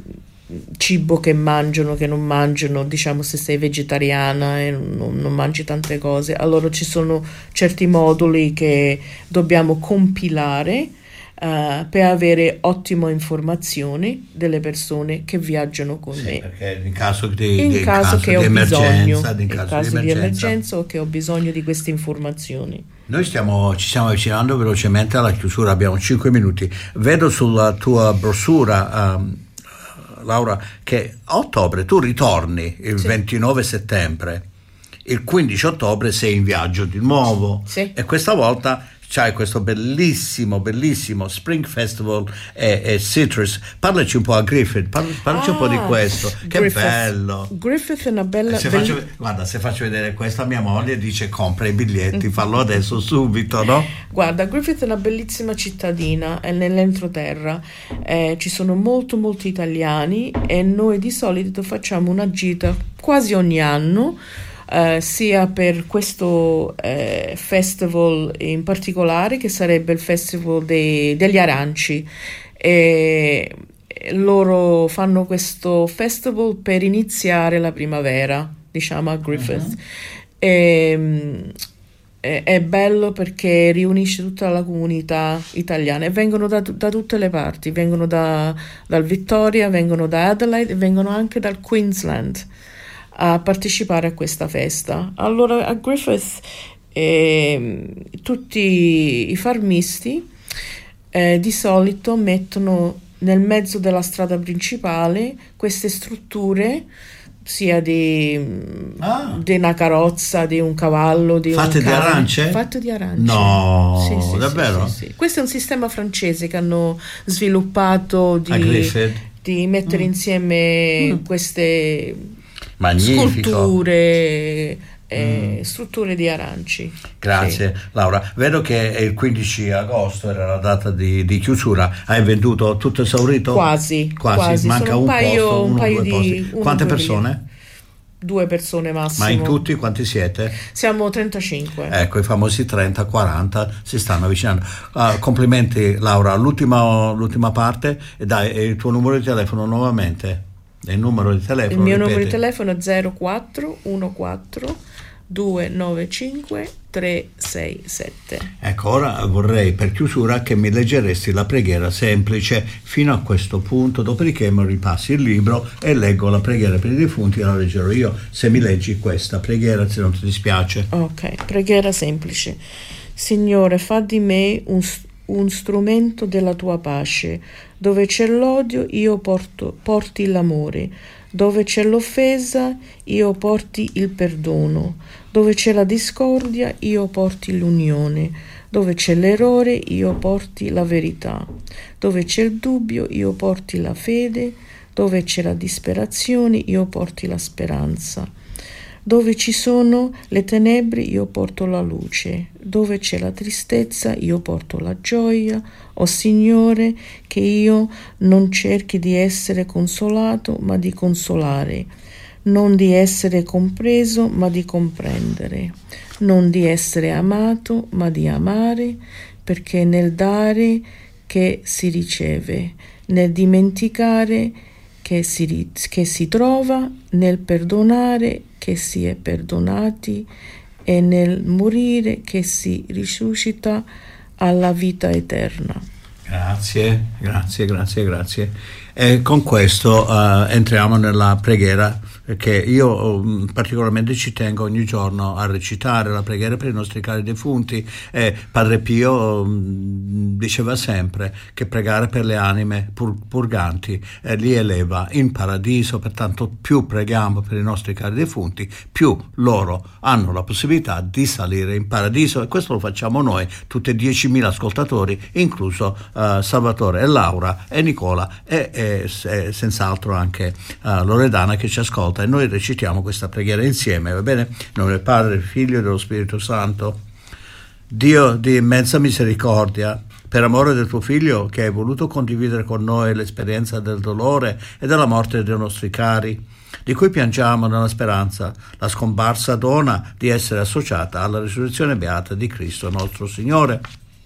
cibo che mangiano, che non mangiano, diciamo se sei vegetariana e non, non mangi tante cose. Allora ci sono certi moduli che dobbiamo compilare Uh, per avere ottima informazioni delle persone che viaggiano con sì, me, perché in caso di, in di, caso caso che di ho emergenza, bisogno, in in caso, caso di, di emergenza. emergenza o che ho bisogno di queste informazioni. Noi stiamo, ci stiamo avvicinando velocemente alla chiusura, abbiamo cinque minuti. Vedo sulla tua brossura, um, Laura, che a ottobre tu ritorni il sì. ventinove settembre, il quindici ottobre sei in viaggio di nuovo, sì. e questa volta c'hai questo bellissimo, bellissimo Spring Festival e, e Citrus. Parlaci un po' a Griffith, parla, parlaci ah, un po' di questo. Che Griffith. bello. Griffith è una bella... Se bella... Faccio, guarda, se faccio vedere questo a mia moglie dice compra i biglietti, fallo adesso subito, no? Guarda, Griffith è una bellissima cittadina, è nell'entroterra, eh, ci sono molto molti italiani e noi di solito facciamo una gita quasi ogni anno. Uh, sia per questo uh, festival in particolare, che sarebbe il festival dei, degli aranci, e loro fanno questo festival per iniziare la primavera, diciamo, a Griffith. Uh-huh. e, è, è bello perché riunisce tutta la comunità italiana e vengono da, da tutte le parti, vengono da, dal Victoria, vengono da Adelaide e vengono anche dal Queensland a partecipare a questa festa. Allora a Griffith eh, tutti i farmisti eh, di solito mettono nel mezzo della strada principale queste strutture, sia di, ah. di una carrozza, di un cavallo, di fatte un cane, di arance? Fatte di arance. No, sì, sì, davvero? Sì, sì, sì. Questo è un sistema francese che hanno sviluppato di, di mettere mm. insieme mm. queste Magnifico. sculture, eh, mm. strutture di aranci. Grazie sì. Laura, vedo che il quindici agosto era la data di, di chiusura. Hai venduto tutto esaurito? Quasi, quasi, quasi. Manca Sono un, un paio, posto, un uno, paio due di posti. uno, Quante due persone? Due persone massimo. Ma in tutti quanti siete? Siamo trentacinque. Ecco, i famosi trenta quaranta si stanno avvicinando. Uh, complimenti Laura, l'ultima, l'ultima parte, e dai il tuo numero di telefono nuovamente. Il numero di telefono, il mio ripeti. numero di telefono è zero quattro uno quattro due nove cinque tre sei sette. Ecco, ora vorrei per chiusura che mi leggeresti la preghiera semplice fino a questo punto, dopodiché mi ripassi il libro e leggo la preghiera per i defunti e la leggerò io, se mi leggi questa preghiera, se non ti dispiace. Ok, preghiera semplice. Signore, fa di me un, un strumento della tua pace. Dove c'è l'odio io porto, porti l'amore, dove c'è l'offesa io porti il perdono, dove c'è la discordia io porti l'unione, Dove c'è l'errore, io porti la verità. Dove c'è il dubbio, io porti la fede. Dove c'è la disperazione, io porti la speranza. Dove ci sono le tenebre, io porto la luce. Dove c'è la tristezza, io porto la gioia. O Signore, che io non cerchi di essere consolato, ma di consolare. Non di essere compreso, ma di comprendere. Non di essere amato, ma di amare, perché nel dare che si riceve, nel dimenticare che si, che si trova, nel perdonare che si è perdonati e nel morire che si risuscita alla vita eterna. Grazie, grazie, grazie, grazie. E con questo uh, entriamo nella preghiera, che io um, particolarmente ci tengo ogni giorno a recitare, la preghiera per i nostri cari defunti. E Padre Pio um, diceva sempre che pregare per le anime pur, purganti eh, li eleva in paradiso, pertanto più preghiamo per i nostri cari defunti, più loro hanno la possibilità di salire in paradiso, e questo lo facciamo noi, tutti e diecimila ascoltatori, incluso uh, Salvatore e Laura e Nicola e, e, e senz'altro anche uh, Loredana che ci ascolta, e noi recitiamo questa preghiera insieme, va bene? In nome del Padre, del Figlio e dello Spirito Santo. Dio di immensa misericordia, per amore del tuo Figlio che hai voluto condividere con noi l'esperienza del dolore e della morte dei nostri cari, di cui piangiamo nella speranza, la scomparsa dona di essere associata alla risurrezione beata di Cristo nostro Signore.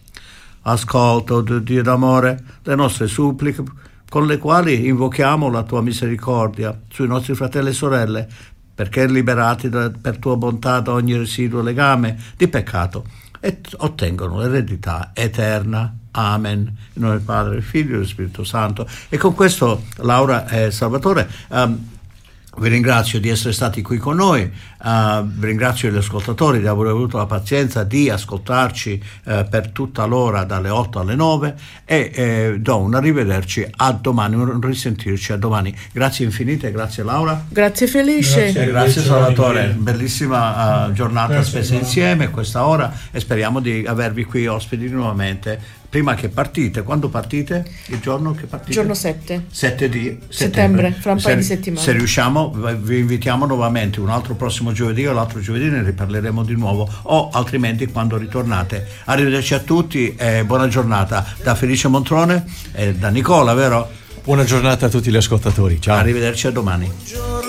Ascolta, o Dio d'amore, le nostre suppliche, con le quali invochiamo la tua misericordia sui nostri fratelli e sorelle, perché liberati da, per tua bontà da ogni residuo legame di peccato, e ottengono l'eredità eterna. Amen. In nome del Padre, del Figlio e dello Spirito Santo. E con questo, Laura e Salvatore, um, vi ringrazio di essere stati qui con noi, uh, vi ringrazio gli ascoltatori di aver avuto la pazienza di ascoltarci uh, per tutta l'ora dalle otto alle nove, e eh, do un arrivederci a domani, un risentirci a domani. Grazie infinite, grazie Laura. Grazie Felice. Grazie. E grazie Salvatore, bellissima uh, giornata Grazie, spesa no. insieme questa ora, e speriamo di avervi qui ospiti nuovamente prima che partite. Quando partite? Il giorno che partite? Giorno sette. sette di settembre, Settembre, fra un paio se, di settimane. Se riusciamo vi invitiamo nuovamente un altro prossimo giovedì, o l'altro giovedì ne riparleremo di nuovo, o altrimenti quando ritornate. Arrivederci a tutti e buona giornata da Felice Montrone e da Nicola, vero? Buona giornata a tutti gli ascoltatori, ciao. Arrivederci a domani.